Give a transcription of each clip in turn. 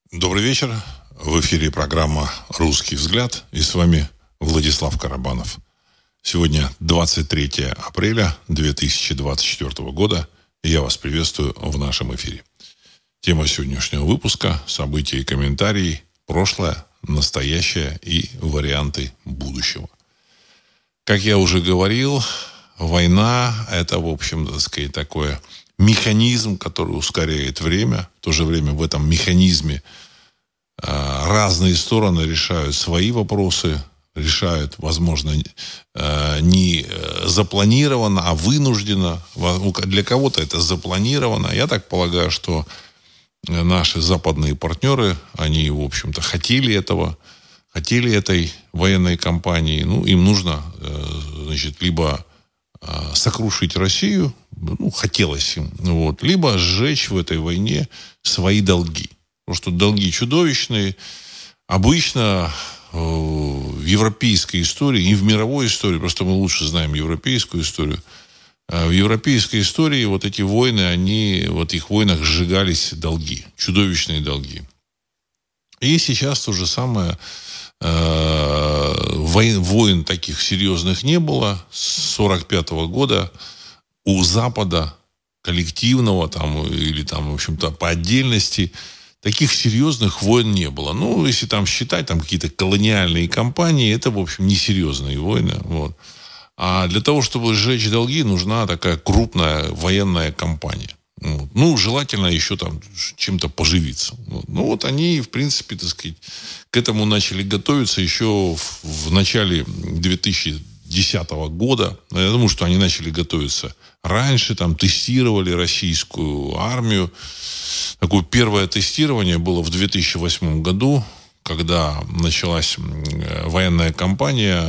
Добрый вечер. В эфире программа «Русский взгляд». И с вами Владислав Карабанов. Сегодня 23 апреля 2024 года. И я вас приветствую в нашем эфире. Тема сегодняшнего выпуска – события и комментарии, прошлое, настоящее и варианты будущего. Как я уже говорил, война – это, в общем, так сказать, такой механизм, который ускоряет время. В то же время в этом механизме разные стороны решают свои вопросы, решают, возможно, не запланированно, а вынужденно. Для кого-то это запланировано. Я так полагаю, что наши западные партнеры, они, в общем-то, хотели этого, хотели этой военной кампании. Им нужно, значит, либо сокрушить Россию, хотелось им, либо сжечь в этой войне свои долги. Потому что долги чудовищные. Обычно в европейской истории и в мировой истории, просто мы лучше знаем европейскую историю, в европейской истории вот эти войны, в этих войнах сжигались долги, чудовищные долги. И сейчас то же самое. Войн таких серьезных не было. С 1945 года у Запада коллективного или в общем-то, по отдельности таких серьезных войн не было. Если там считать какие-то колониальные кампании, это, в общем, несерьезные войны. А для того, чтобы сжечь долги, нужна такая крупная военная кампания. Желательно еще чем-то поживиться. Они, в принципе, так сказать, к этому начали готовиться еще в начале 2010 года. Я думаю, что они начали готовиться раньше, тестировали российскую армию. Такое первое тестирование было в 2008 году, когда началась военная кампания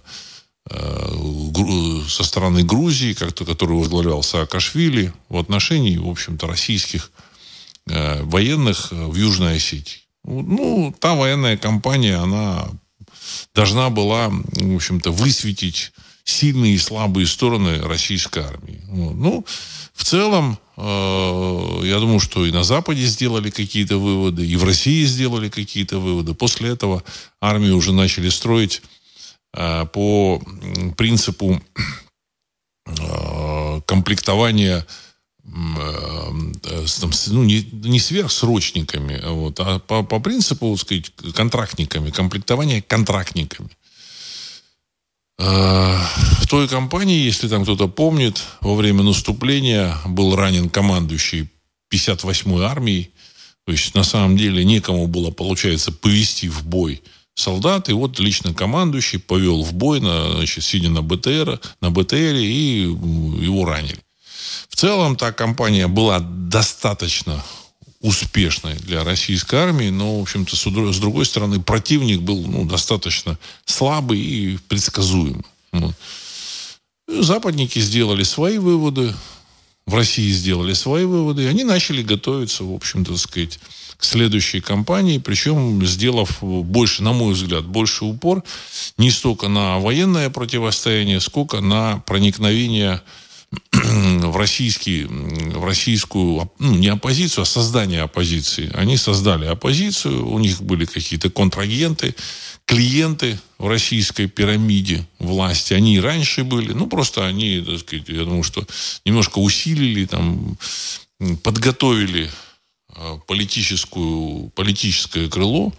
со стороны Грузии, которую возглавлял Саакашвили, в отношении, в общем-то, российских военных в Южной Осетии. Та военная кампания, она должна была, в общем-то, высветить сильные и слабые стороны российской армии. В целом, я думаю, что и на Западе сделали какие-то выводы, и в России сделали какие-то выводы. После этого армию уже начали строить по принципу комплектования не сверхсрочниками, а по принципу, так сказать, контрактниками, комплектования контрактниками. В той кампании, если кто-то помнит, во время наступления был ранен командующий 58-й армией. То есть, на самом деле, некому было, получается, повести в бой солдат. И лично командующий повел в бой, сидя на БТРе, и его ранили. В целом, та кампания была достаточно успешной для российской армии, но, в общем-то, с другой стороны, противник был достаточно слабый и предсказуемый. Западники сделали свои выводы, в России сделали свои выводы, и они начали готовиться, в общем-то, так сказать, к следующей кампании, причем сделав больше, на мой взгляд, больше упор не столько на военное противостояние, сколько на проникновение в российскую, не оппозицию, а создание оппозиции. Они создали оппозицию, у них были какие-то контрагенты, клиенты в российской пирамиде власти. Они и раньше были, просто они, так сказать, я думаю, что немножко усилили, подготовили политическое крыло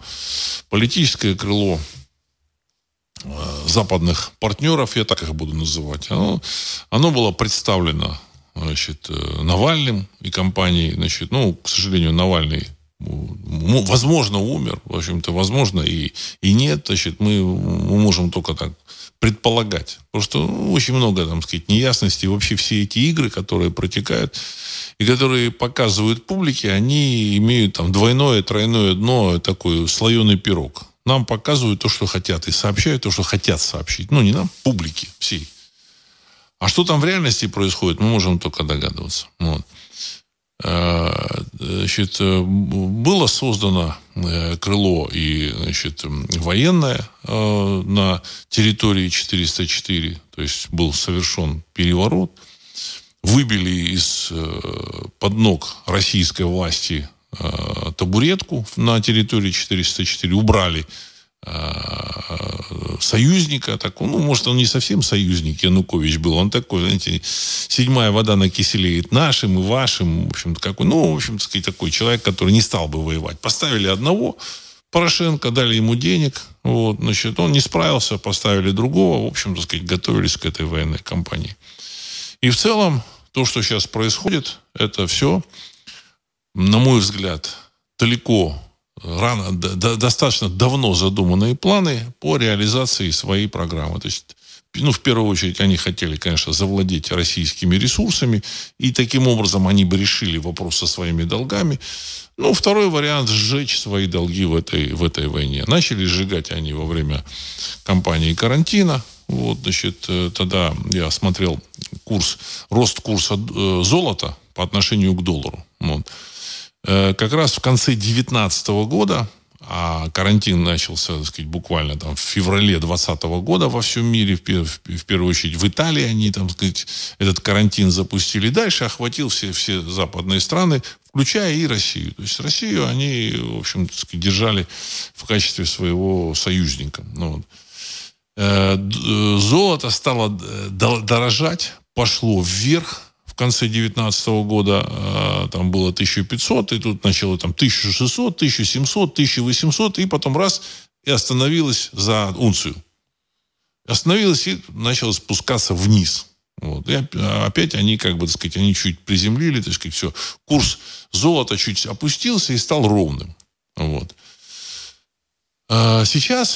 западных партнеров, я так их буду называть, оно было представлено, Навальным и компанией, к сожалению, Навальный, возможно, умер, в общем-то, возможно, и нет, мы можем только так предполагать. Просто очень много, неясностей. Вообще все эти игры, которые протекают и которые показывают публике, они имеют двойное, тройное дно, такой слоеный пирог. Нам показывают то, что хотят, и сообщают то, что хотят сообщить. Не нам, публике всей. А что там в реальности происходит, мы можем только догадываться. Было создано крыло и военное на территории 404. То есть был совершен переворот. Выбили из-под ног российской власти табуретку на территории 404, убрали союзника такого, может, он не совсем союзник, Янукович был, он такой, знаете, седьмая вода на киселе нашим и вашим, в общем-то, какой, в общем-то, сказать, такой человек, который не стал бы воевать. Поставили одного Порошенко, дали ему денег, значит, он не справился, поставили другого, в общем-то, сказать, готовились к этой военной кампании. И в целом, то, что сейчас происходит, это все, на мой взгляд, достаточно давно задуманные планы по реализации своей программы. То есть, в первую очередь, они хотели, конечно, завладеть российскими ресурсами, и таким образом они бы решили вопрос со своими долгами. Второй вариант – сжечь свои долги в этой войне. Начали сжигать они во время кампании карантина. Значит, тогда я смотрел рост курса золота по отношению к доллару. Как раз в конце 2019 года, а карантин начался, так сказать, буквально в феврале 2020 года во всем мире, в первую очередь в Италии они, так сказать, этот карантин запустили. Дальше охватил все западные страны, включая и Россию. То есть Россию они, в общем, так сказать, держали в качестве своего союзника. Золото стало дорожать, пошло вверх. В конце 2019 года там было 1500, и тут начало 1600, 1700, 1800, и потом раз, и остановилось за унцию. Остановилось и начало спускаться вниз. И опять они, они чуть приземлили, так сказать, все. Курс золота чуть опустился и стал ровным. Сейчас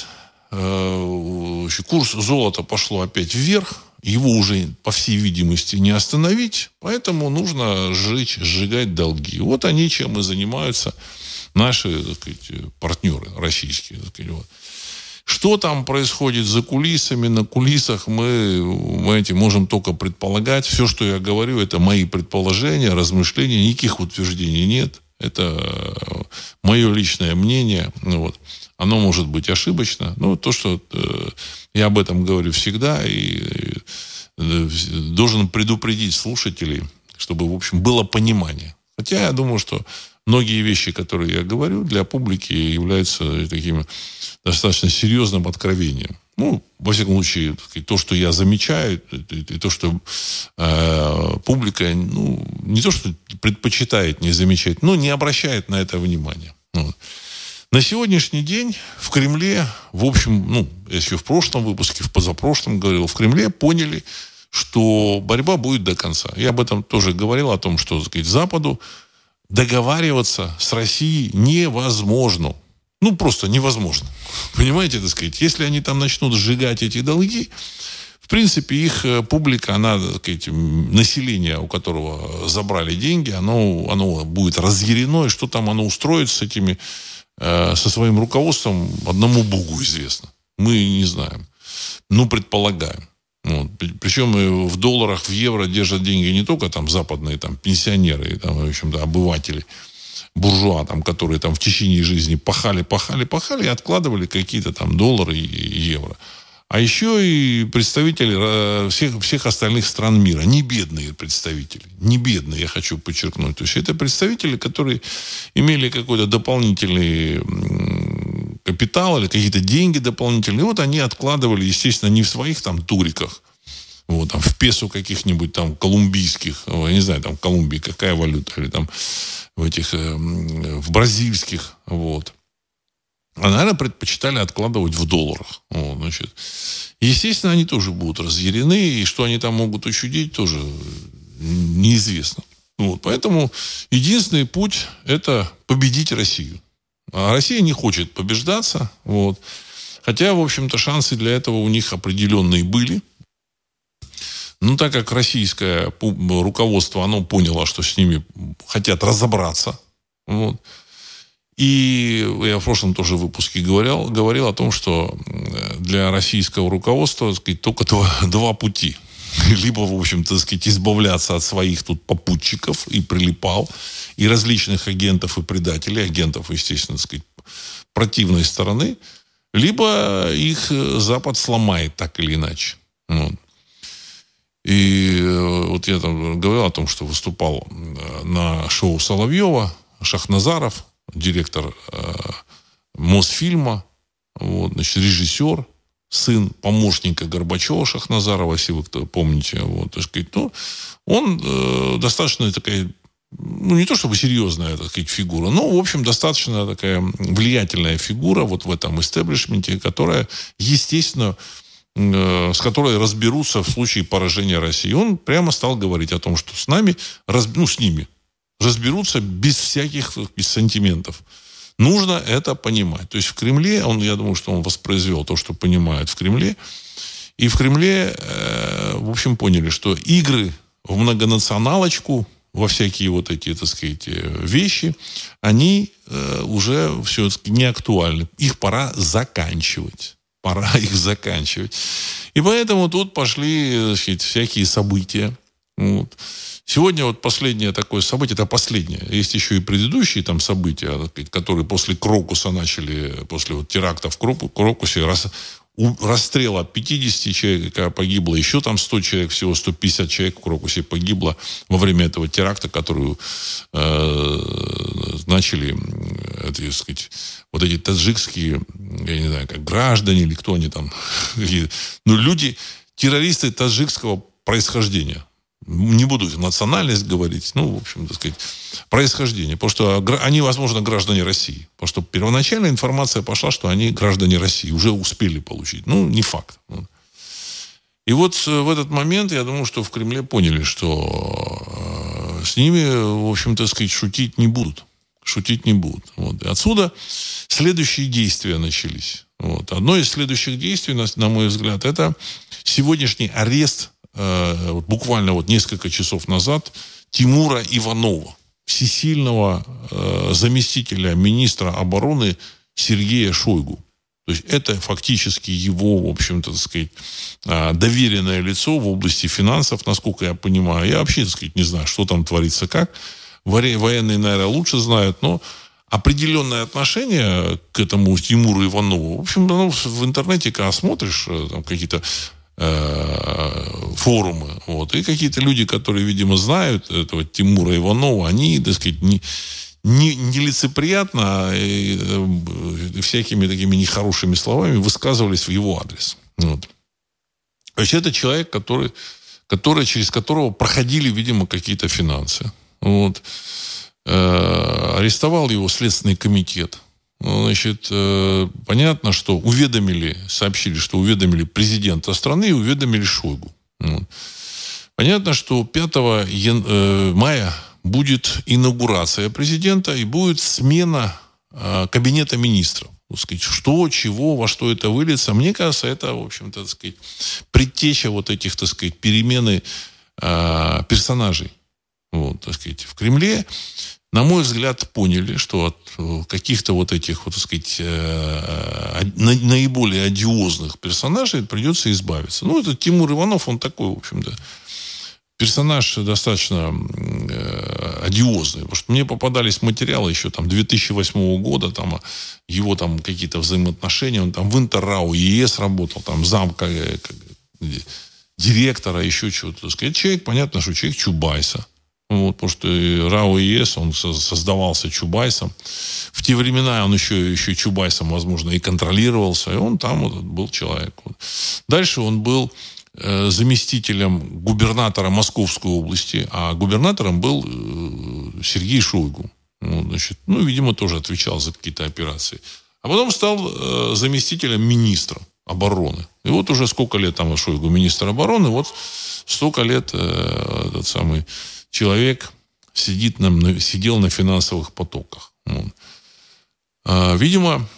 курс золота пошло опять вверх. Его уже, по всей видимости, не остановить, поэтому нужно сжигать долги. Они чем и занимаются, наши, так сказать, партнеры российские. Так сказать, Что там происходит за кулисами, на кулисах, мы можем только предполагать. Все, что я говорю, это мои предположения, размышления, никаких утверждений нет. Это мое личное мнение. Оно может быть ошибочно. То, что я об этом говорю всегда, и должен предупредить слушателей, чтобы, в общем, было понимание. Хотя я думаю, что многие вещи, которые я говорю, для публики являются таким достаточно серьезным откровением. Во всяком случае, то, что я замечаю, и то, что публика, не то, что предпочитает не замечать, но не обращает на это внимания. На сегодняшний день в Кремле, в общем, я еще в прошлом выпуске, в позапрошлом говорил, в Кремле поняли, что борьба будет до конца. Я об этом тоже говорил, о том, что, так сказать, Западу договариваться с Россией невозможно. Просто невозможно. Понимаете, так сказать, если они там начнут сжигать эти долги, в принципе, их публика, она, так сказать, население, у которого забрали деньги, оно будет разъярено, и что там оно устроит с этими, со своим руководством, одному Богу известно. Мы не знаем. Предполагаем. Причем в долларах, в евро держат деньги не только западные пенсионеры, в общем-то, обыватели, буржуа, которые в течение жизни пахали и откладывали какие-то доллары и евро. А еще и представители всех остальных стран мира. Не бедные представители. Не бедные, я хочу подчеркнуть. То есть это представители, которые имели какой-то дополнительный капитал или какие-то деньги дополнительные. И они откладывали, естественно, не в своих туриках. В песо каких-нибудь колумбийских. Я не знаю, в Колумбии какая валюта. Или в бразильских. А, наверное, предпочитали откладывать в долларах. Естественно, они тоже будут разъярены, и что они там могут учудить, тоже неизвестно. Поэтому единственный путь – это победить Россию. А Россия не хочет побеждаться. Хотя, в общем-то, шансы для этого у них определенные были. Так как российское руководство, оно поняло, что с ними хотят разобраться. И я в прошлом тоже выпуске говорил о том, что для российского руководства, так сказать, только два пути. Либо, в общем-то, так сказать, избавляться от своих попутчиков и прилипал, и различных агентов и предателей, агентов, естественно, так сказать, противной стороны, либо их Запад сломает так или иначе. И я говорил о том, что выступал на шоу Соловьева Шахназаров, директор Мосфильма, вот, значит, режиссер, сын помощника Горбачева Шахназарова, если вы кто помните, вот, так сказать, ну, он достаточно такая, ну, не то чтобы серьезная, так сказать, фигура, но, в общем, достаточно такая влиятельная фигура вот в этом истеблишменте, которая, естественно, с которой разберутся в случае поражения России. Он прямо стал говорить о том, что с нами, с ними разберутся без всяких сантиментов. Нужно это понимать. То есть в Кремле, я думаю, что он воспроизвел то, что понимают в Кремле. И в Кремле, в общем, поняли, что игры в многонационалочку, во всякие вот эти, так сказать, вещи, они уже все-таки не актуальны. Их пора заканчивать. Пора их заканчивать. И поэтому тут пошли, значит, всякие события. Вот. Сегодня вот последнее такое событие, это последнее. Есть еще и предыдущие там события, которые после Крокуса начали, после вот теракта в Крокусе, расстрела 50 человек погибло, еще там 100 человек, всего 150 человек в Крокусе погибло во время этого теракта, который начали, так сказать, вот эти таджикские, я не знаю, как граждане или кто они там, ну, люди, террористы таджикского происхождения. Не буду национальность говорить, ну, в общем, так сказать, происхождение. Потому что они, возможно, граждане России. Потому что первоначальная информация пошла, что они граждане России. Уже успели получить. Ну, не факт. И вот в этот момент, я думаю, что в Кремле поняли, что с ними, в общем, так сказать, шутить не будут. Шутить не будут. Вот. И отсюда следующие действия начались. Вот. Одно из следующих действий, на мой взгляд, это сегодняшний арест буквально вот несколько часов назад Тимура Иванова, всесильного заместителя министра обороны Сергея Шойгу. То есть это фактически его, в общем-то, так сказать, доверенное лицо в области финансов, насколько я понимаю. Я вообще, так сказать, не знаю, что там творится как. Военные, наверное, лучше знают, но определенное отношение к этому Тимуру Иванову, в общем, в интернете, когда смотришь там какие-то форумы, вот, и какие-то люди, которые, видимо, знают этого Тимура Иванова, они, так сказать, нелицеприятно и всякими такими нехорошими словами высказывались в его адрес. Вот. То есть это человек, через которого проходили, видимо, какие-то финансы. Вот. Арестовал его Следственный комитет. Значит, понятно, что сообщили, что уведомили президента страны и уведомили Шойгу. Вот. Понятно, что 5 мая будет инаугурация президента и будет смена кабинета министров. Так сказать, что, чего, во что это выльется. Мне кажется, это, в общем-то, так сказать, предтеча вот этих, так сказать, перемены персонажей. Вот, так сказать, в Кремле, на мой взгляд, поняли, что от каких-то вот этих, вот, так сказать, наиболее одиозных персонажей придется избавиться. Ну, этот Тимур Иванов, он такой, в общем-то, персонаж достаточно одиозный. Потому что мне попадались материалы еще там 2008 года, там его там какие-то взаимоотношения, он там в Интеррау ЕС работал, там замка директора, еще чего-то. Человек, понятно, что человек Чубайса. Вот, потому что РАО ЕС, он создавался Чубайсом. В те времена он еще Чубайсом, возможно, и контролировался. И он там вот был человек. Вот. Дальше он был заместителем губернатора Московской области, а губернатором был Сергей Шойгу. Ну, значит, видимо, тоже отвечал за какие-то операции. А потом стал заместителем министра обороны. И вот уже сколько лет там Шойгу министр обороны, вот столько лет этот самый человек сидел на финансовых потоках. Вот. Видимо,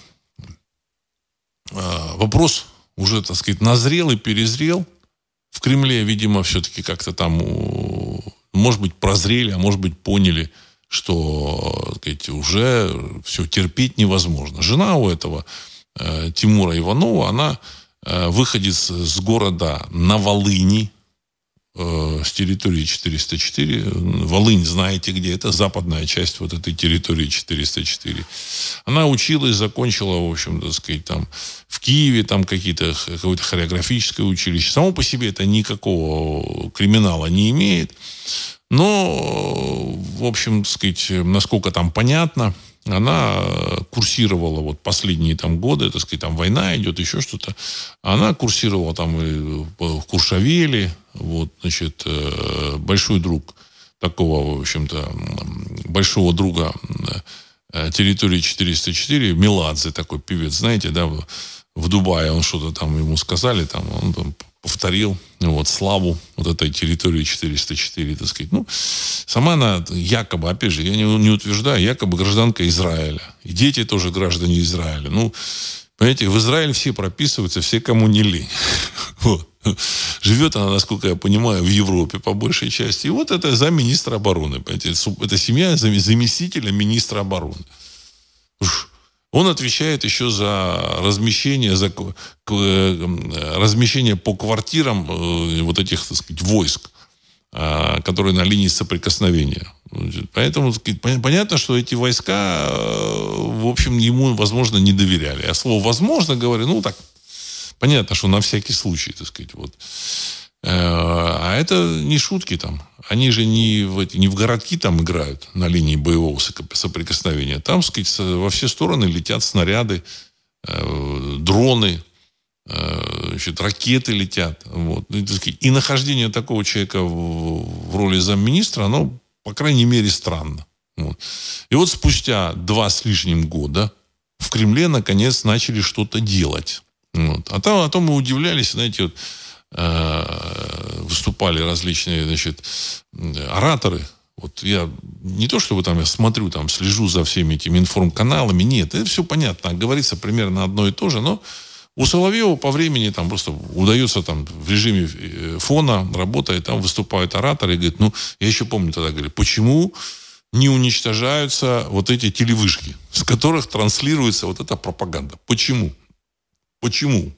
вопрос уже, так сказать, назрел и перезрел. В Кремле, видимо, все-таки как-то там, может быть, прозрели, а может быть, поняли, что, так сказать, уже все терпеть невозможно. Жена у этого Тимура Иванова, она выходец с города на Волыни, с территории 404. Волынь, знаете, где это? Западная часть вот этой территории 404. Она училась, закончила, в общем, так сказать, там в Киеве там какое-то хореографическое училище. Само по себе это никакого криминала не имеет. Но, в общем, так сказать, насколько там понятно, она курсировала вот последние там годы, так сказать, там война идет, еще что-то. Она курсировала там и в Куршавеле, вот, значит, большой друг такого, в общем-то, большого друга территории 404, Меладзе, такой певец, знаете, да, в Дубае он что-то там ему сказали, там, он там повторил вот, славу вот этой территории 404, так сказать. Ну, сама она якобы, опять же, я не утверждаю, якобы гражданка Израиля. И дети тоже граждане Израиля. Ну, понимаете, в Израиле все прописываются, все, кому не лень. Вот. Живет она, насколько я понимаю, в Европе по большей части. И вот это замминистра обороны. Понимаете? Это семья заместителя министра обороны. Он отвечает еще за размещение по квартирам вот этих, так сказать, войск, которые на линии соприкосновения. Поэтому, так сказать, понятно, что эти войска, в общем, ему, возможно, не доверяли. А слово «возможно», говорю, ну, так, понятно, что на всякий случай, так сказать, вот. А это не шутки там. Они же не в городки там играют на линии боевого соприкосновения. Там, так сказать, во все стороны летят снаряды, дроны, значит, ракеты летят. Вот. И нахождение такого человека в роли замминистра, оно, по крайней мере, странно. Вот. И вот спустя 2 с лишним года в Кремле, наконец, начали что-то делать. Вот. А то мы удивлялись, знаете, вот, выступали различные, значит, ораторы. Вот я не то, чтобы там я смотрю, там, слежу за всеми этими информканалами. Нет, это все понятно. Говорится примерно одно и то же. Но у Соловьева по времени там просто удается там в режиме фона работает, там выступают ораторы и говорят, ну, я еще помню тогда, говорю, почему не уничтожаются вот эти телевышки, с которых транслируется вот эта пропаганда? Почему? Почему?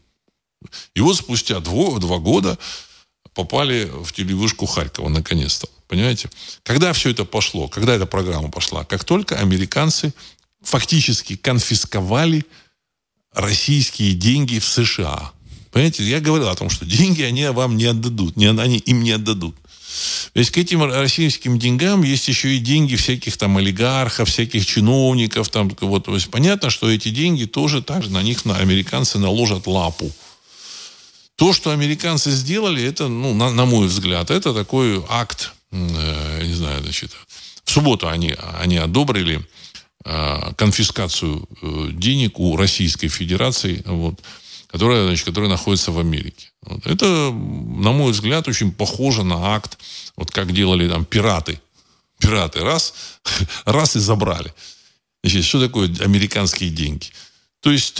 И вот спустя 2 года попали в телевышку Харькова, наконец-то. Понимаете? Когда все это пошло? Когда эта программа пошла? Как только американцы фактически конфисковали российские деньги в США. Понимаете? Я говорил о том, что деньги они вам не отдадут. Они им не отдадут. То есть к этим российским деньгам есть еще и деньги всяких там олигархов, всяких чиновников. Там, вот, то есть понятно, что эти деньги тоже так же на них американцы наложат лапу. То, что американцы сделали, это, ну, на мой взгляд, это такой акт, не знаю, значит, в субботу они одобрили конфискацию денег у Российской Федерации, вот, которая находится в Америке. Вот. Это, на мой взгляд, очень похоже на акт, вот как делали там пираты. Пираты раз и забрали. Значит, что такое американские деньги? То есть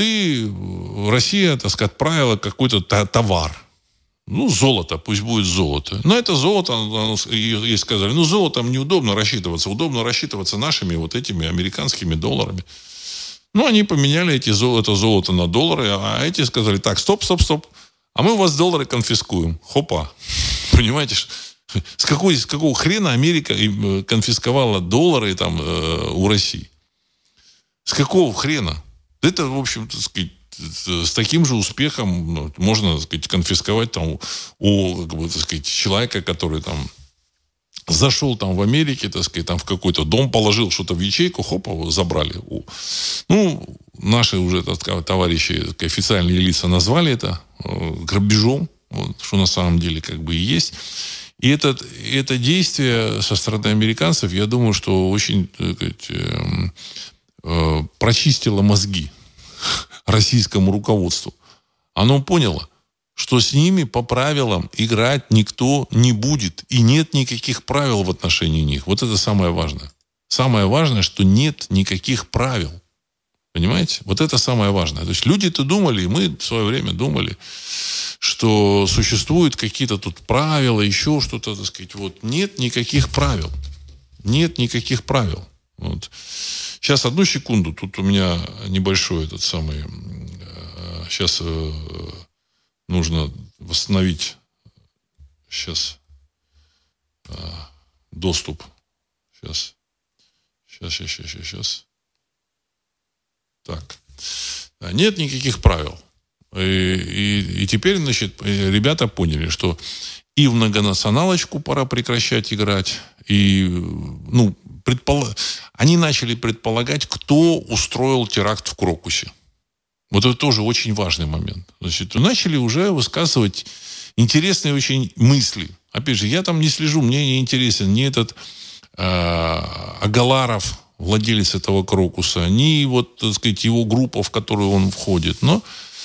Россия, так сказать, отправила какой-то товар. Ну, золото, пусть будет золото. Но это золото, ей сказали, ну, золотом неудобно рассчитываться. Удобно рассчитываться нашими вот этими американскими долларами. Ну, они поменяли это золото на доллары, а эти сказали, так, стоп. А мы у вас доллары конфискуем. Хопа. Понимаете, с какого хрена Америка конфисковала доллары там у России? С какого хрена? Это, в общем, так сказать, с таким же успехом можно, так сказать, конфисковать там у, так сказать, человека, который там зашел там в Америке, так сказать, там в какой-то дом положил что-то в ячейку, хоп, его забрали. Ну, наши уже, так сказать, товарищи, так сказать, официальные лица назвали это грабежом, вот, что на самом деле как бы и есть. И это действие со стороны американцев, я думаю, что очень, так сказать, прочистило мозги российскому руководству. Оно поняло, что с ними по правилам играть никто не будет. И нет никаких правил в отношении них. Вот это самое важное. Самое важное, что нет никаких правил. Понимаете? Вот это самое важное. То есть люди-то думали, и мы в свое время думали, что существуют какие-то тут правила, еще что-то, так сказать. Вот. Нет никаких правил. Нет никаких правил. Вот. Сейчас, одну секунду. Тут у меня небольшой этот самый... Сейчас нужно восстановить сейчас доступ. Сейчас. Так. Нет никаких правил. И теперь, значит, ребята поняли, что и в многонационалочку пора прекращать играть. И, они начали предполагать, кто устроил теракт в Крокусе. Вот это тоже очень важный момент. Значит, начали уже высказывать интересные очень мысли. Опять же, я там не слежу, мне не интересен ни этот Агаларов, владелец этого Крокуса, ни вот, так сказать, его группа, в которую он входит. Но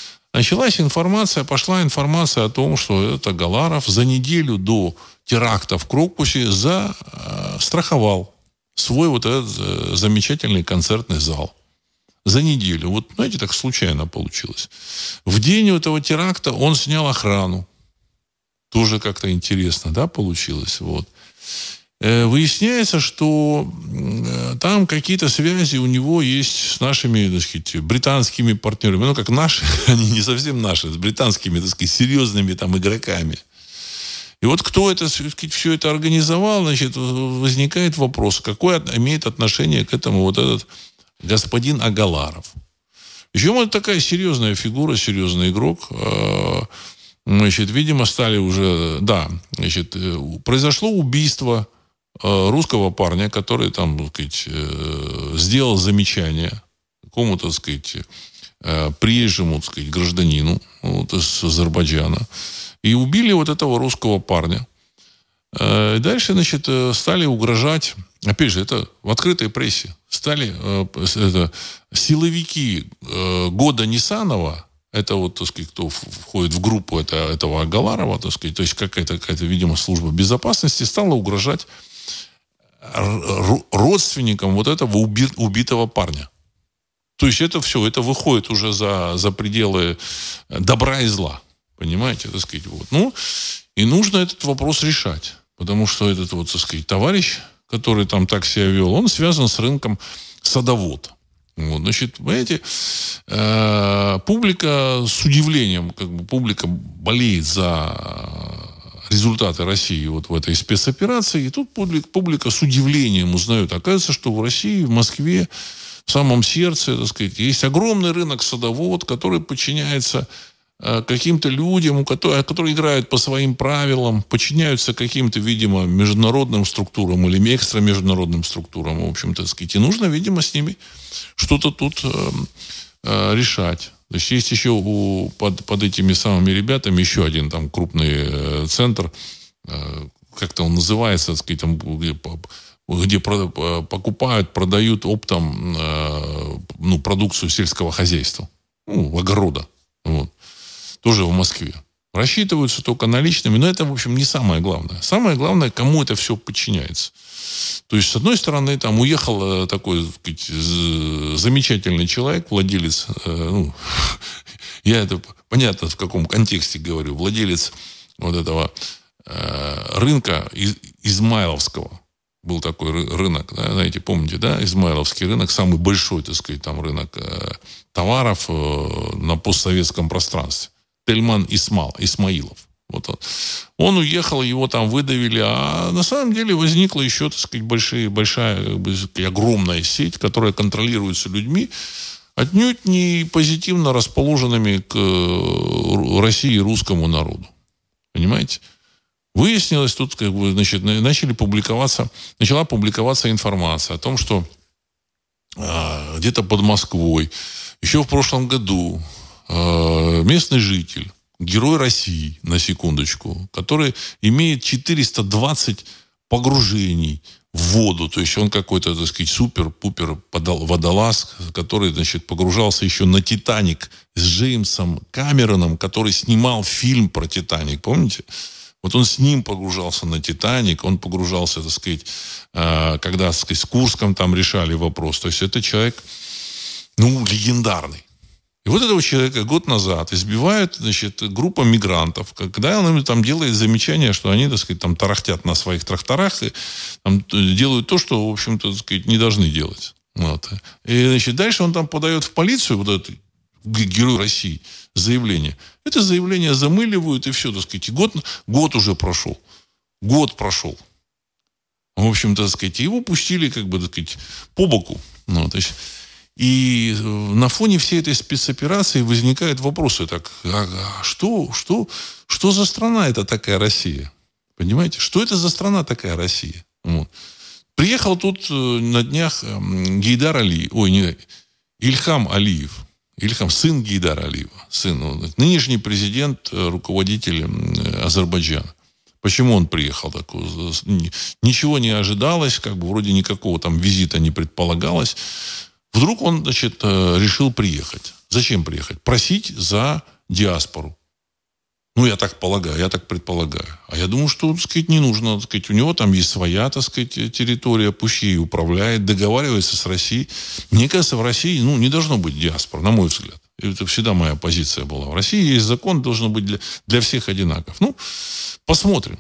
пошла информация о том, что этот Агаларов за неделю до теракта в Крокусе застраховал свой вот этот замечательный концертный зал. За неделю. Вот, знаете, так случайно получилось. В день этого теракта он снял охрану. Тоже как-то интересно, да, получилось. Вот. Выясняется, что там какие-то связи у него есть с нашими, так сказать, британскими партнерами. Ну, как наши, они не совсем наши, с британскими, так сказать, серьезными там игроками. И вот кто это, все это организовал, значит, возникает вопрос, какое имеет отношение к этому вот этот господин Агаларов. Причем это такая серьезная фигура, серьезный игрок. Значит, видимо, стали уже... Да, значит, произошло убийство русского парня, который там, так сказать, сделал замечание какому-то, так сказать, приезжему, так сказать, гражданину вот, из Азербайджана. И убили вот этого русского парня. И дальше, значит, стали угрожать, опять же, это в открытой прессе, стали силовики года Нисанова, это вот, так сказать, кто входит в группу этого Агаларова, так сказать, то есть какая-то, видимо, служба безопасности, стала угрожать родственникам вот этого убитого парня. То есть это все, это выходит уже за пределы добра и зла. Понимаете, так сказать, вот. Ну, и нужно этот вопрос решать. Потому что этот вот, так сказать, товарищ, который там так себя вел, он связан с рынком садовод. Вот, значит, понимаете, публика с удивлением, публика болеет за результаты России вот в этой спецоперации, и тут публика с удивлением узнает, оказывается, что в России, в Москве, в самом сердце, так сказать, есть огромный рынок садовод, который подчиняется каким-то людям, которые играют по своим правилам, подчиняются каким-то, видимо, международным структурам или экстрамеждународным структурам, в общем-то, так сказать. И нужно, видимо, с ними что-то тут решать. То есть есть еще под этими самыми ребятами еще один там крупный центр, как-то он называется, так сказать, там, где покупают, продают оптом продукцию сельского хозяйства, огорода. Вот. Тоже в Москве. Рассчитываются только наличными, но это, в общем, не самое главное. Самое главное, кому это все подчиняется. То есть, с одной стороны, там уехал такой, так сказать, замечательный человек, владелец, я это понятно в каком контексте говорю, владелец вот этого рынка Измайловского. Был такой рынок, да, знаете, помните, да, Измайловский рынок, самый большой, так сказать, там рынок товаров на постсоветском пространстве. Тельман Исмаилов. Вот он уехал, его там выдавили, а на самом деле возникла еще, так сказать, большая, огромная сеть, которая контролируется людьми, отнюдь не позитивно расположенными к России и русскому народу. Понимаете? Выяснилось тут, значит, начала публиковаться информация о том, что где-то под Москвой еще в прошлом году местный житель, герой России, на секундочку, который имеет 420 погружений в воду, то есть он какой-то, так сказать, супер-пупер водолаз, который, значит, погружался еще на «Титаник» с Джеймсом Камероном, который снимал фильм про «Титаник», помните? Вот он с ним погружался на «Титаник», он погружался, так сказать, когда, так сказать, с Курском там решали вопрос. То есть это человек, легендарный. И вот этого человека год назад избивают, значит, группа мигрантов, когда он им там делает замечание, что они, так сказать, там тарахтят на своих тракторах и там делают то, что, в общем-то, так сказать, не должны делать. Вот. И, значит, дальше он там подает в полицию, вот этот герой России, заявление. Это заявление замыливают, и все, так сказать. И год уже прошел. Год прошел. В общем-то, так сказать, его пустили, так сказать, по боку. То есть, и на фоне всей этой спецоперации возникают вопросы. Так, что за страна это такая Россия? Понимаете? Что это за страна такая Россия? Вот. Приехал тут на днях Гейдар Алиев. Ильхам Алиев. Ильхам, сын Гейдара Алиева. Нынешний президент, руководитель Азербайджана. Почему он приехал такой? Ничего не ожидалось, вроде никакого там визита не предполагалось. Вдруг он, решил приехать. Зачем приехать? Просить за диаспору. Я так полагаю, я так предполагаю. А я думаю, что, не нужно. У него там есть своя, территория, пусть ей управляет, договаривается с Россией. Мне кажется, в России, не должно быть диаспор, на мой взгляд. Это всегда моя позиция была. В России есть закон, должен быть для всех одинаков. Посмотрим.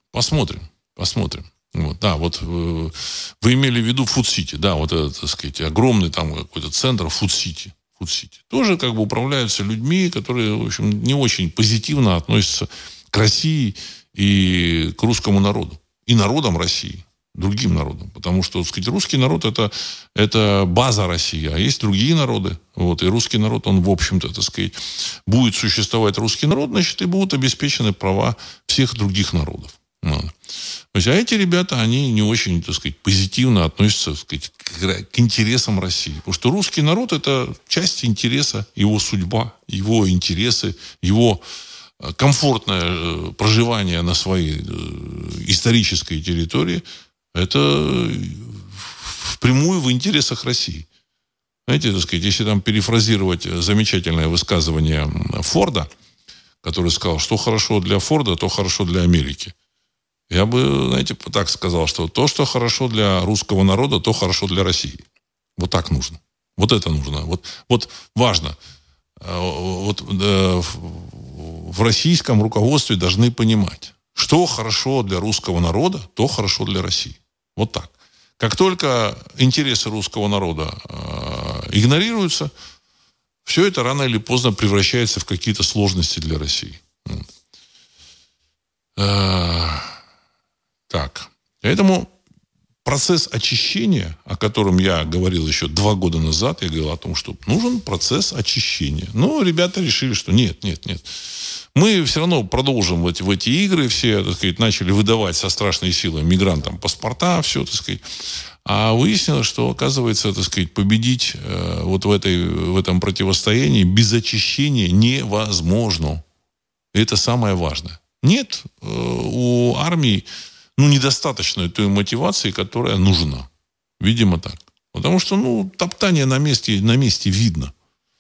Вы имели в виду Фуд-Сити, да, огромный там какой-то центр Фуд-Сити. Тоже управляются людьми, которые, в общем, не очень позитивно относятся к России и к русскому народу. И народам России, другим народам. Потому что, русский народ это база России, а есть другие народы. И русский народ, он, в общем-то, будет существовать русский народ, значит, и будут обеспечены права всех других народов. То есть, а эти ребята, они не очень, позитивно относятся, к интересам России. Потому что русский народ – это часть интереса, его судьба, его интересы, его комфортное проживание на своей исторической территории – это впрямую в интересах России. Знаете, если там перефразировать замечательное высказывание Форда, который сказал, что хорошо для Форда, то хорошо для Америки. Я бы, так сказал, что то, что хорошо для русского народа, то хорошо для России. Вот так нужно. Вот это нужно. Вот важно. В российском руководстве должны понимать, что хорошо для русского народа, то хорошо для России. Вот так. Как только интересы русского народа игнорируются, все это рано или поздно превращается в какие-то сложности для России. Так. Поэтому процесс очищения, о котором я говорил еще 2 года назад, я говорил о том, что нужен процесс очищения. Но ребята решили, что нет. Мы все равно продолжим в эти игры. Все, начали выдавать со страшной силой мигрантам паспорта, все, А выяснилось, что, оказывается, победить в этом противостоянии без очищения невозможно. Это самое важное. Нет у армии недостаточно той мотивации, которая нужна. Видимо, так. Потому что, топтание на месте видно.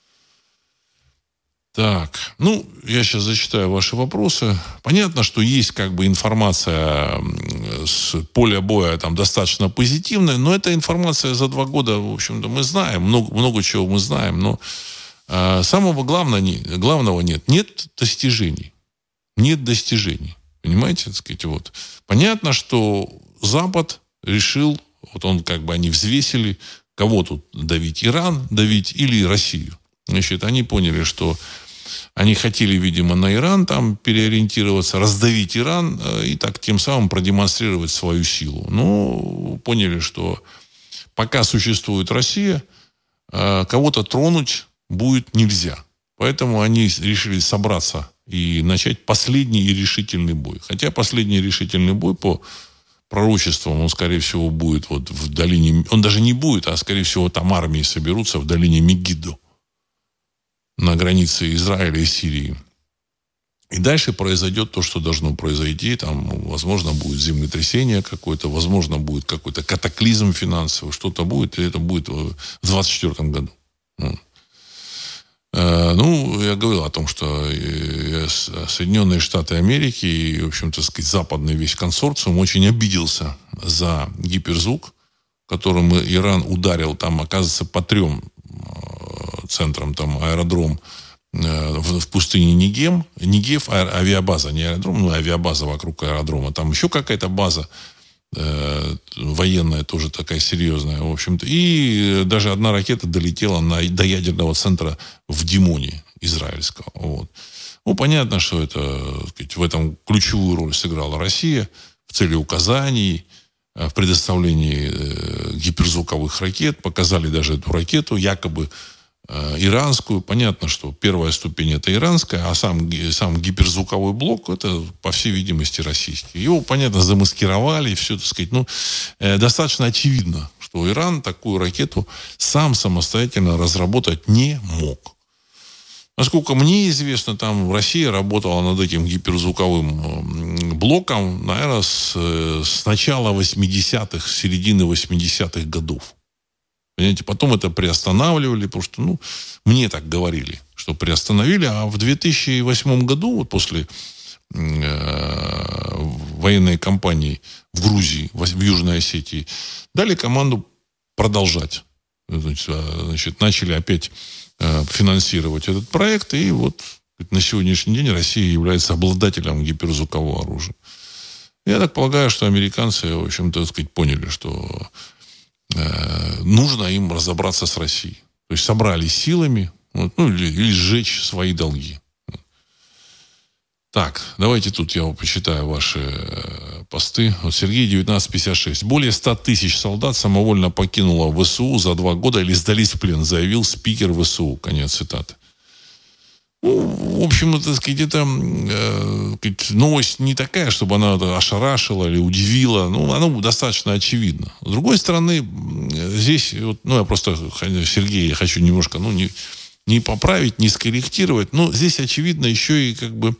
Так. Я сейчас зачитаю ваши вопросы. Понятно, что есть информация с поля боя там достаточно позитивная, но эта информация за 2 года, в общем-то, мы знаем. Много чего мы знаем, но самого главного нет. Нет достижений. Понимаете, Понятно, что Запад решил, они взвесили, кого тут давить, Иран давить или Россию. Значит, они поняли, что они хотели, видимо, на Иран там переориентироваться, раздавить Иран и так тем самым продемонстрировать свою силу. Но поняли, что пока существует Россия, кого-то тронуть будет нельзя. Поэтому они решили собраться и начать последний и решительный бой. Хотя последний решительный бой по пророчествам, он, скорее всего, будет в долине... Он даже не будет, а, скорее всего, там армии соберутся в долине Мегиддо на границе Израиля и Сирии. И дальше произойдет то, что должно произойти. Там, возможно, будет землетрясение какое-то, возможно, будет какой-то катаклизм финансовый, что-то будет, и это будет в 2024 году. Я говорил о том, что Соединенные Штаты Америки и, в общем-то, западный весь консорциум очень обиделся за гиперзвук, которым Иран ударил, там, оказывается, по 3 центрам, там, аэродром в пустыне Негев, авиабаза, не аэродром, но авиабаза вокруг аэродрома, там еще какая-то база военная, тоже такая серьезная, в общем-то. И даже одна ракета долетела до ядерного центра в Димоне израильского. Понятно, что это, в этом ключевую роль сыграла Россия в целеуказании, в предоставлении гиперзвуковых ракет. Показали даже эту ракету, якобы иранскую. Понятно, что первая ступень это иранская, а сам гиперзвуковой блок это, по всей видимости, российский. Его, понятно, замаскировали, и все, так сказать, достаточно очевидно, что Иран такую ракету сам самостоятельно разработать не мог. Насколько мне известно, там Россия работала над этим гиперзвуковым блоком, наверное, с начала 80-х, середины 80-х годов. Понимаете, потом это приостанавливали, потому что, мне так говорили, что приостановили, а в 2008 году, вот после военной кампании в Грузии, в Южной Осетии, дали команду продолжать. Значит, начали опять финансировать этот проект, и вот на сегодняшний день Россия является обладателем гиперзвукового оружия. Я так полагаю, что американцы, в общем-то, так сказать, поняли, что нужно им разобраться с Россией. То есть собрались силами, или сжечь свои долги. Так, давайте тут я почитаю ваши посты. Вот Сергей, 1956. Более 100 тысяч солдат самовольно покинуло ВСУ за 2 года или сдались в плен, заявил спикер ВСУ. Конец цитаты. В общем, так сказать, это новость не такая, чтобы она ошарашила или удивила. Она достаточно очевидна. С другой стороны, здесь, я просто Сергея хочу немножко, не поправить, не скорректировать. Но здесь, очевидно, еще и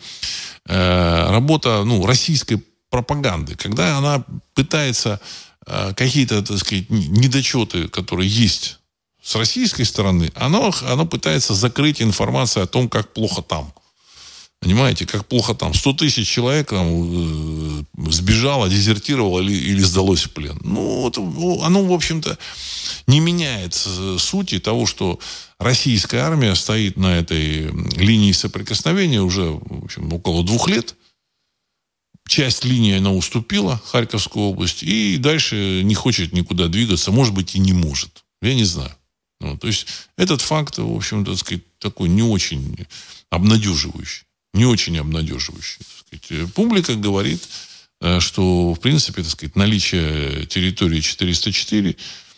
работа российской пропаганды. Когда она пытается какие-то, так сказать, недочеты, которые есть с российской стороны, оно пытается закрыть информацию о том, как плохо там. Понимаете, как плохо там. 100 тысяч человек сбежало, дезертировало или сдалось в плен. Оно, в общем-то, не меняет сути того, что российская армия стоит на этой линии соприкосновения уже, в общем, около 2 лет. Часть линии она уступила, Харьковскую область, и дальше не хочет никуда двигаться, может быть, и не может. Я не знаю. То есть этот факт, в общем-то, так сказать, такой не очень обнадеживающий. Не очень обнадеживающий. Так сказать. Публика говорит, что, в принципе, так сказать, наличие территории 404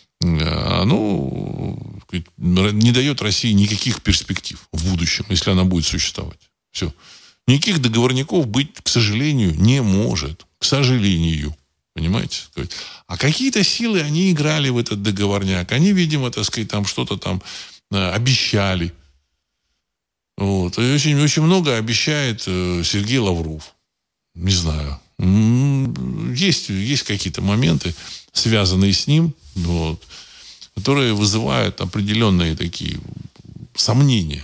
не дает России никаких перспектив в будущем, если она будет существовать. Все. Никаких договорников быть, к сожалению, не может. К сожалению. Понимаете? А какие-то силы, они играли в этот договорняк. Они, видимо, так сказать, там что-то там обещали. Вот. И очень, очень много обещает Сергей Лавров. Не знаю. Есть какие-то моменты, связанные с ним, которые вызывают определенные такие сомнения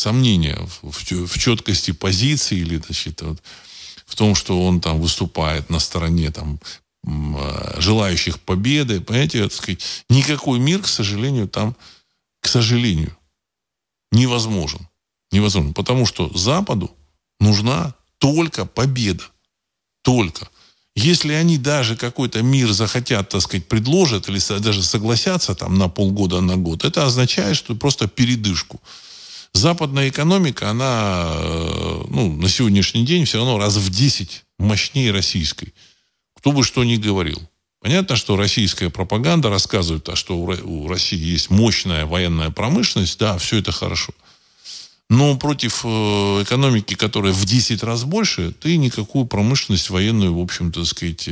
в четкости позиции или, значит, в том, что он там выступает на стороне там желающих победы. Понимаете, так сказать, никакой мир, к сожалению, там, к сожалению, невозможен. Невозможно. Потому что Западу нужна только победа. Только. Если они даже какой-то мир захотят, так сказать, предложат или даже согласятся там на полгода, на год, это означает, что просто передышку. Западная экономика, она на сегодняшний день все равно раз в 10 мощнее российской. Кто бы что ни говорил. Понятно, что российская пропаганда рассказывает, что у России есть мощная военная промышленность. Да, все это хорошо. Но против экономики, которая в 10 раз больше, ты никакую промышленность военную, в общем-то, так сказать,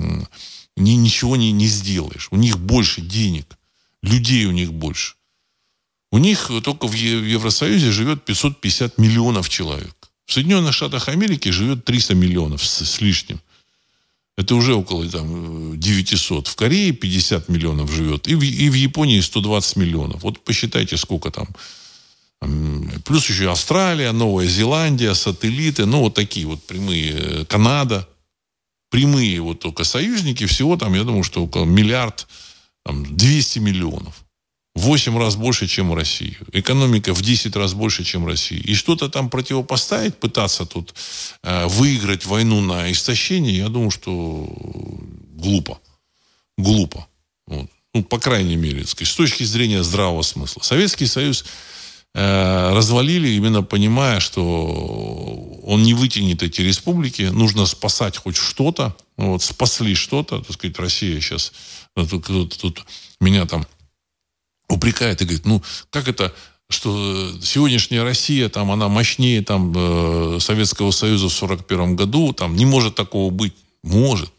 ничего не сделаешь. У них больше денег. Людей у них больше. У них только в Евросоюзе живет 550 миллионов человек. В Соединенных Штатах Америки живет 300 миллионов с лишним. Это уже около 900. В Корее 50 миллионов живет. И в Японии 120 миллионов. Вот посчитайте, сколько там. Плюс еще Австралия, Новая Зеландия, сателлиты. Вот такие вот прямые. Канада. Прямые вот только союзники. Всего там, я думаю, что около 1,2 миллиарда. 8 раз больше, чем у России. Экономика в 10 раз больше, чем в России. И что-то там противопоставить, пытаться тут выиграть войну на истощение, я думаю, что глупо. Глупо. Вот. По крайней мере, так сказать, с точки зрения здравого смысла. Советский Союз развалили, именно понимая, что он не вытянет эти республики. Нужно спасать хоть что-то. Вот, спасли что-то. Так сказать, Россия сейчас... Тут меня там упрекает и говорит, как это что сегодняшняя Россия, там, она мощнее там, Советского Союза в 1941 году. Там, не может такого быть. Может.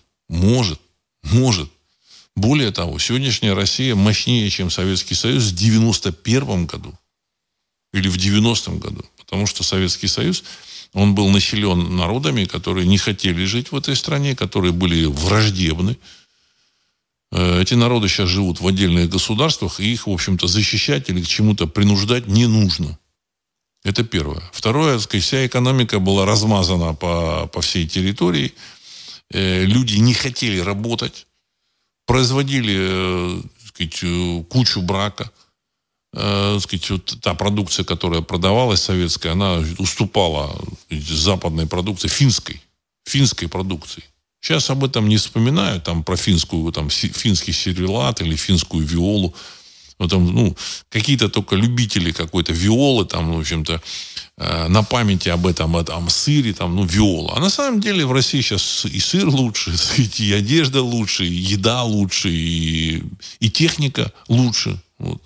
Более того, сегодняшняя Россия мощнее, чем Советский Союз в 1991 году. Или в 90-м году. Потому что Советский Союз, он был населен народами, которые не хотели жить в этой стране, которые были враждебны. Эти народы сейчас живут в отдельных государствах, и их, в общем-то, защищать или к чему-то принуждать не нужно. Это первое. Второе, так сказать, вся экономика была размазана по всей территории. Люди не хотели работать, производили, так сказать, кучу брака. Так сказать, вот та продукция, которая продавалась советская, она уступала западной продукции, финской продукции. Сейчас об этом не вспоминают, там, про финскую, там, финский сервелат или финскую виолу. Вот там, какие-то только любители какой-то виолы, там, в общем-то, на памяти об этом сыре, там, виола. А на самом деле в России сейчас и сыр лучше, и одежда лучше, и еда лучше, и техника лучше. Вот.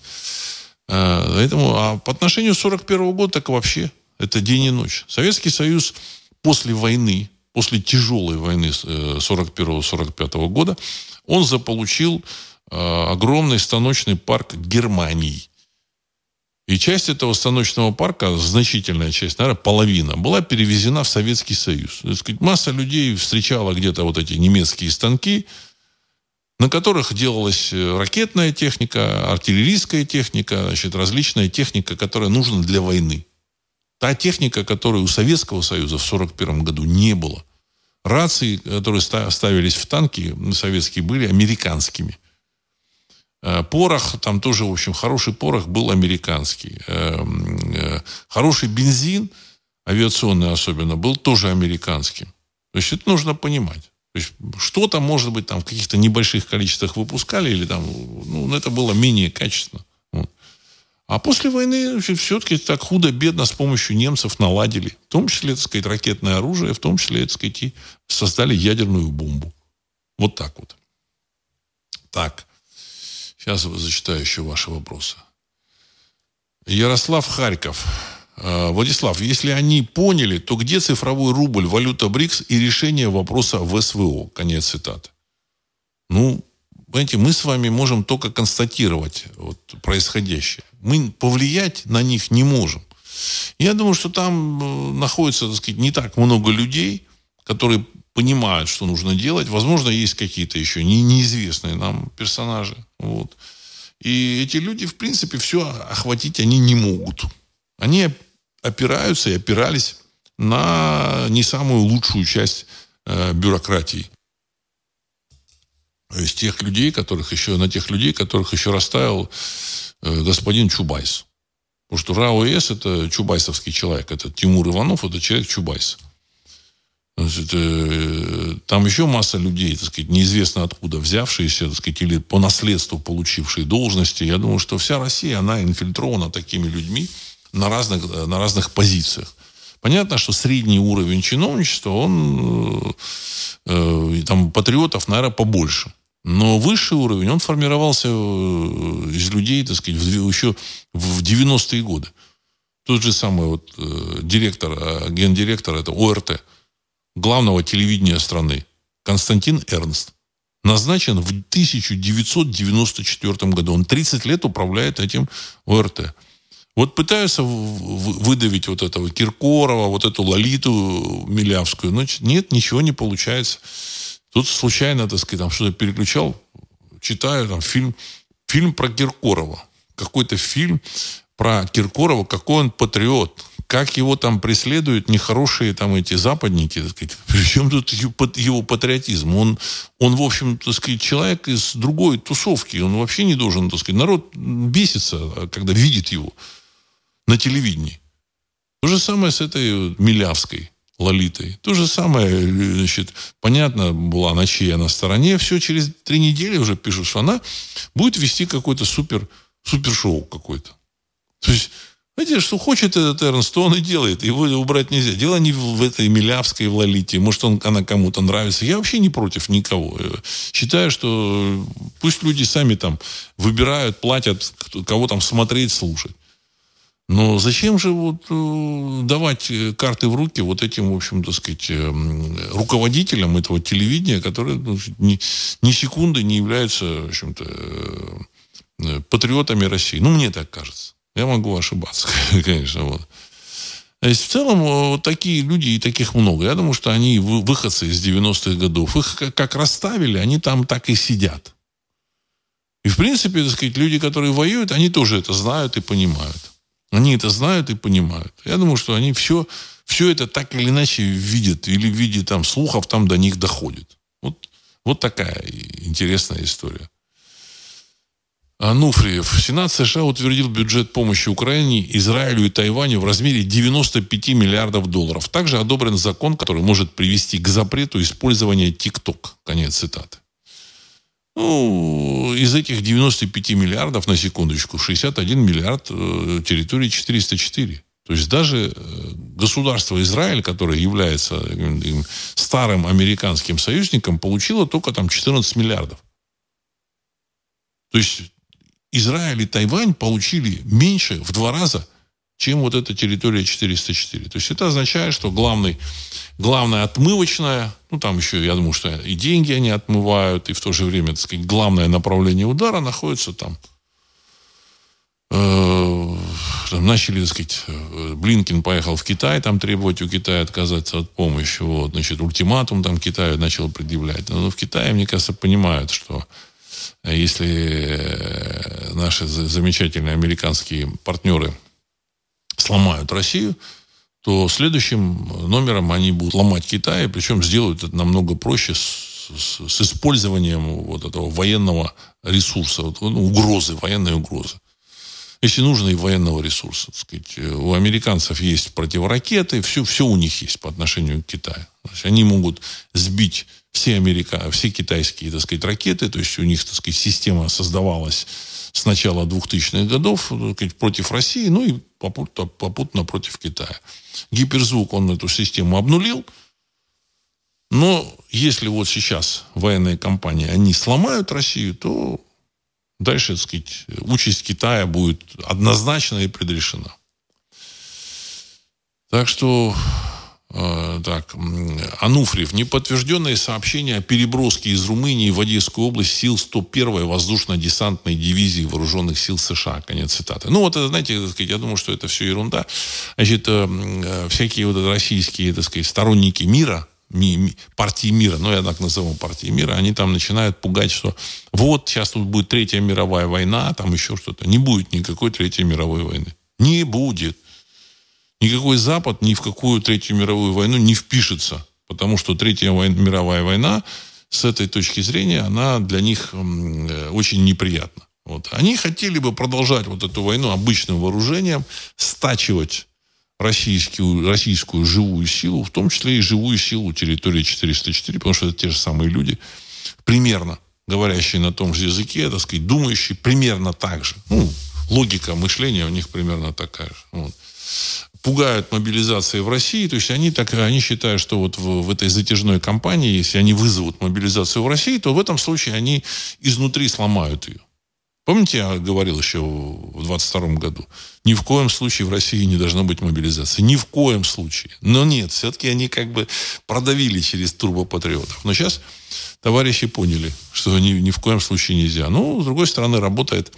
Поэтому, по отношению к 1941 году, так и вообще, это день и ночь. Советский Союз после войны, после тяжелой войны 1941-1945 года, он заполучил огромный станочный парк Германии. И часть этого станочного парка, значительная часть, наверное, половина, была перевезена в Советский Союз. Так сказать, масса людей встречала где-то вот эти немецкие станки, на которых делалась ракетная техника, артиллерийская техника, значит, различная техника, которая нужна для войны. Та техника, которой у Советского Союза в 1941 году не было. Рации, которые ставились в танки советские, были американскими. Порох, там тоже, в общем, хороший порох был американский. Хороший бензин, авиационный особенно, был тоже американским. То есть это нужно понимать. То есть что-то, может быть, там в каких-то небольших количествах выпускали, или там, это было менее качественно. Вот. А после войны все-таки так худо-бедно с помощью немцев наладили. В том числе, так сказать, ракетное оружие, в том числе, так сказать, и создали ядерную бомбу. Вот так вот. Так. Сейчас зачитаю еще ваши вопросы. Ярослав, Харьков. Владислав, если они поняли, то где цифровой рубль, валюта БРИКС и решение вопроса в СВО? Конец цитаты. Понимаете, мы с вами можем только констатировать происходящее. Мы повлиять на них не можем. Я думаю, что там находится, так сказать, не так много людей, которые понимают, что нужно делать. Возможно, есть какие-то еще неизвестные нам персонажи. Вот. И эти люди, в принципе, все охватить они не могут. Они опираются и опирались на не самую лучшую часть бюрократии. То есть тех людей, которых еще расставил господин Чубайс. Потому что РАО-С – это чубайсовский человек. Это Тимур Иванов, это человек Чубайса. Там еще масса людей, так сказать, неизвестно откуда взявшиеся, так сказать, или по наследству получившие должности. Я думаю, что вся Россия, она инфильтрована такими людьми на разных позициях. Понятно, что средний уровень чиновничества, он там патриотов, наверное, побольше. Но высший уровень, он формировался из людей, так сказать, еще в 90-е годы. Тот же самый гендиректор, это ОРТ, главного телевидения страны, Константин Эрнст, назначен в 1994 году. Он 30 лет управляет этим ОРТ. Вот пытаются выдавить вот этого Киркорова, вот эту Лолиту Милявскую. Но нет, ничего не получается. Тут случайно, так сказать, там что-то переключал, читаю, там фильм про Киркорова. Какой-то фильм про Киркорова, какой он патриот. Как его там преследуют нехорошие там эти западники, так сказать. Причем тут его патриотизм? Он, в общем, так сказать, человек из другой тусовки. Он вообще не должен, так сказать, народ бесится, когда видит его на телевидении. То же самое с этой Милявской, Лолитой. То же самое, значит, понятно была, на чьей она стороне. Все, через 3 недели уже пишут, что она будет вести какое-то супершоу какое-то. То есть, знаете, что хочет этот Эрнст, то он и делает. Его убрать нельзя. Дело не в этой Милявской, в Лолите. Может, она кому-то нравится. Я вообще не против никого. Считаю, что пусть люди сами там выбирают, платят, кого там смотреть, слушать. Но зачем же давать карты в руки вот этим, в общем, так сказать, руководителям этого телевидения, которые ни секунды не являются, в общем-то, патриотами России. Мне так кажется. Я могу ошибаться, конечно. Вот. То есть, в целом, вот такие люди, и таких много. Я думаю, что они выходцы из 90-х годов. Их как расставили, они там так и сидят. И, в принципе, так сказать, люди, которые воюют, они тоже это знают и понимают. Они это знают и понимают. Я думаю, что они все это так или иначе видят. Или в виде там, слухов там до них доходит. Вот такая интересная история. Ануфриев. Сенат США утвердил бюджет помощи Украине, Израилю и Тайваню в размере 95 миллиардов долларов. Также одобрен закон, который может привести к запрету использования ТикТок. Конец цитаты. Из этих 95 миллиардов, на секундочку, 61 миллиард территории 404. То есть даже государство Израиль, которое является старым американским союзником, получило только там 14 миллиардов. То есть Израиль и Тайвань получили меньше в 2 раза, чем вот эта территория 404. То есть это означает, что главная отмывочная, там еще, я думаю, что и деньги они отмывают, и в то же время, так сказать, главное направление удара находится там. Начали, так сказать, Блинкен поехал в Китай, там требовать у Китая отказаться от помощи. Ультиматум там Китаю начал предъявлять. Но в Китае, мне кажется, понимают, что если наши замечательные американские партнеры сломают Россию, то следующим номером они будут ломать Китай, причем сделают это намного проще с использованием вот этого военного ресурса, военной угрозы. Если нужно, и военного ресурса. Так сказать. У американцев есть противоракеты, все у них есть по отношению к Китаю. То есть они могут сбить все китайские, так сказать, ракеты. То есть у них, так сказать, система создавалась с начала 2000-х годов, так сказать, против России, и попутно против Китая. Гиперзвук, он эту систему обнулил. Но если вот сейчас военные компании, они сломают Россию, то дальше, так сказать, участь Китая будет однозначно и предрешена. Так что, Ануфриев. Неподтвержденные сообщения о переброске из Румынии в Одесскую область сил 101-й воздушно-десантной дивизии вооруженных сил США. Конец цитаты. Это, знаете, так сказать, я думаю, что это все ерунда. Значит, всякие российские, так сказать, сторонники мира, партии мира, я так назову партии мира, они там начинают пугать, что сейчас тут будет Третья мировая война, там еще что-то. Не будет никакой Третьей мировой войны. Не будет. Никакой Запад ни в какую Третью мировую войну не впишется, потому что Третья мировая война, с этой точки зрения, она для них очень неприятна. Они хотели бы продолжать эту войну обычным вооружением, стачивать российскую живую силу, в том числе и живую силу территории 404, потому что это те же самые люди, примерно говорящие на том же языке, так сказать, думающие примерно так же. Логика мышления у них примерно такая же. Пугают мобилизацией в России, то есть они считают, что в этой затяжной кампании, если они вызовут мобилизацию в России, то в этом случае они изнутри сломают ее. Помните, я говорил еще в 22 году, ни в коем случае в России не должно быть мобилизации. Ни в коем случае. Но нет, все-таки они продавили через турбопатриотов. Но сейчас товарищи поняли, что ни в коем случае нельзя. С другой стороны, работает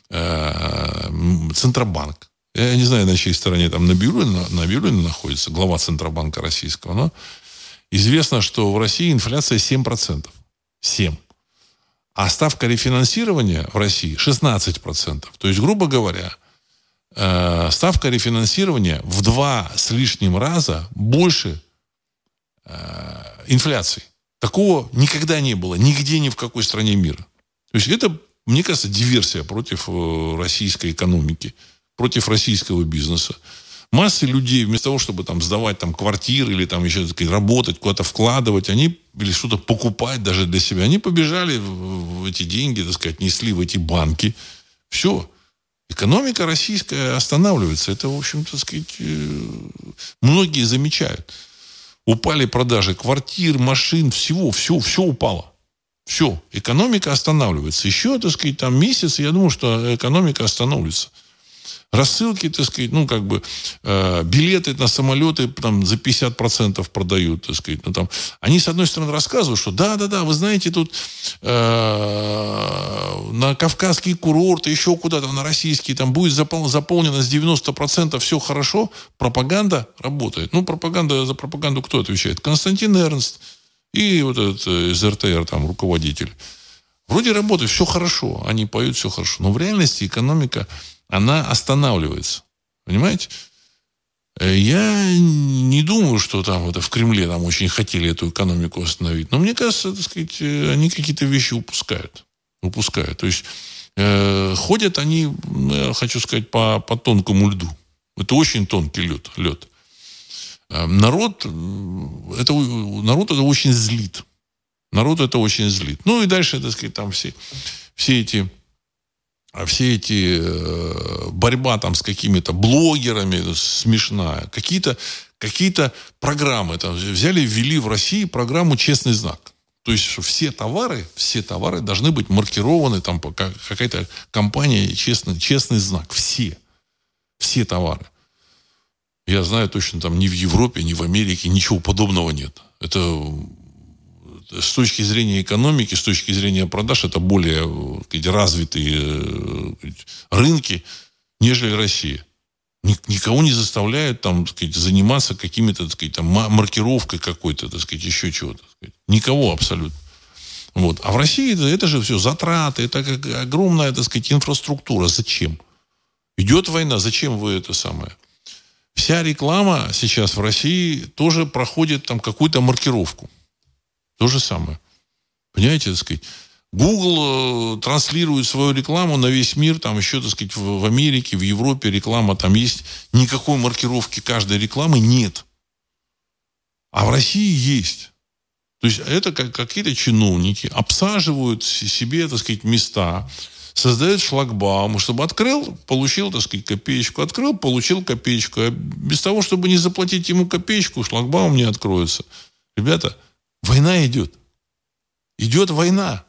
Центробанк. Я не знаю, на чьей стороне там Набиуллина находится, глава Центробанка российского, но известно, что в России инфляция 7%. 7%. А ставка рефинансирования в России 16%. То есть, грубо говоря, ставка рефинансирования в 2 с лишним раза больше инфляции. Такого никогда не было. Нигде, ни в какой стране мира. То есть, это, мне кажется, диверсия против российской экономики, против российского бизнеса. Массы людей, вместо того, чтобы сдавать квартиры или еще, так сказать, работать, куда-то вкладывать, или что-то покупать даже для себя, они побежали в эти деньги, так сказать, несли в эти банки. Все. Экономика российская останавливается. Это, в общем, так сказать, многие замечают. Упали продажи квартир, машин, всего, все упало. Все. Экономика останавливается. Еще, так сказать, месяц, я думаю, что экономика остановится. Рассылки, так сказать, билеты на самолеты там за 50% продают, так сказать. Они, с одной стороны, рассказывают, что да, вы знаете, тут на кавказские курорты, еще куда-то, на российские, там будет заполнено с 90%, все хорошо. Пропаганда работает. За пропаганду кто отвечает? Константин Эрнст и вот этот из РТР, там, руководитель. Вроде работает, все хорошо, они поют, все хорошо. Но в реальности экономика, она останавливается. Понимаете? Я не думаю, что там в Кремле там очень хотели эту экономику остановить. Но мне кажется, так сказать, они какие-то вещи упускают. То есть ходят они, я хочу сказать, по тонкому льду. Это очень тонкий лед. Народ это очень злит. Народ это очень злит. Ну и дальше, так сказать, там все эти борьба там с какими-то блогерами смешная. Какие-то программы там ввели в России программу «Честный знак». То есть все товары должны быть маркированы, там какая-то компания «Честный знак». Все товары. Я знаю точно, там ни в Европе, ни в Америке ничего подобного нет. Это с точки зрения экономики, с точки зрения продаж, это более развитые рынки, нежели Россия. Никого не заставляют там, так сказать, заниматься какими-то, так сказать, там, маркировкой какой-то, так сказать, еще чего-то. Так сказать. Никого абсолютно. Вот. А в России это же все затраты, это как огромная, так сказать, инфраструктура. Зачем? Идет война, зачем вы это самое? Вся реклама сейчас в России тоже проходит там какую-то маркировку. То же самое. Понимаете, так сказать, Google транслирует свою рекламу на весь мир, там еще, так сказать, в Америке, в Европе реклама там есть. Никакой маркировки каждой рекламы нет. А в России есть. То есть это какие-то чиновники обсаживают себе, так сказать, места, создают шлагбаум, чтобы открыл, получил, так сказать, копеечку, открыл, получил копеечку. А без того, чтобы не заплатить ему копеечку, шлагбаум не откроется. Ребята, война идет. Идет война.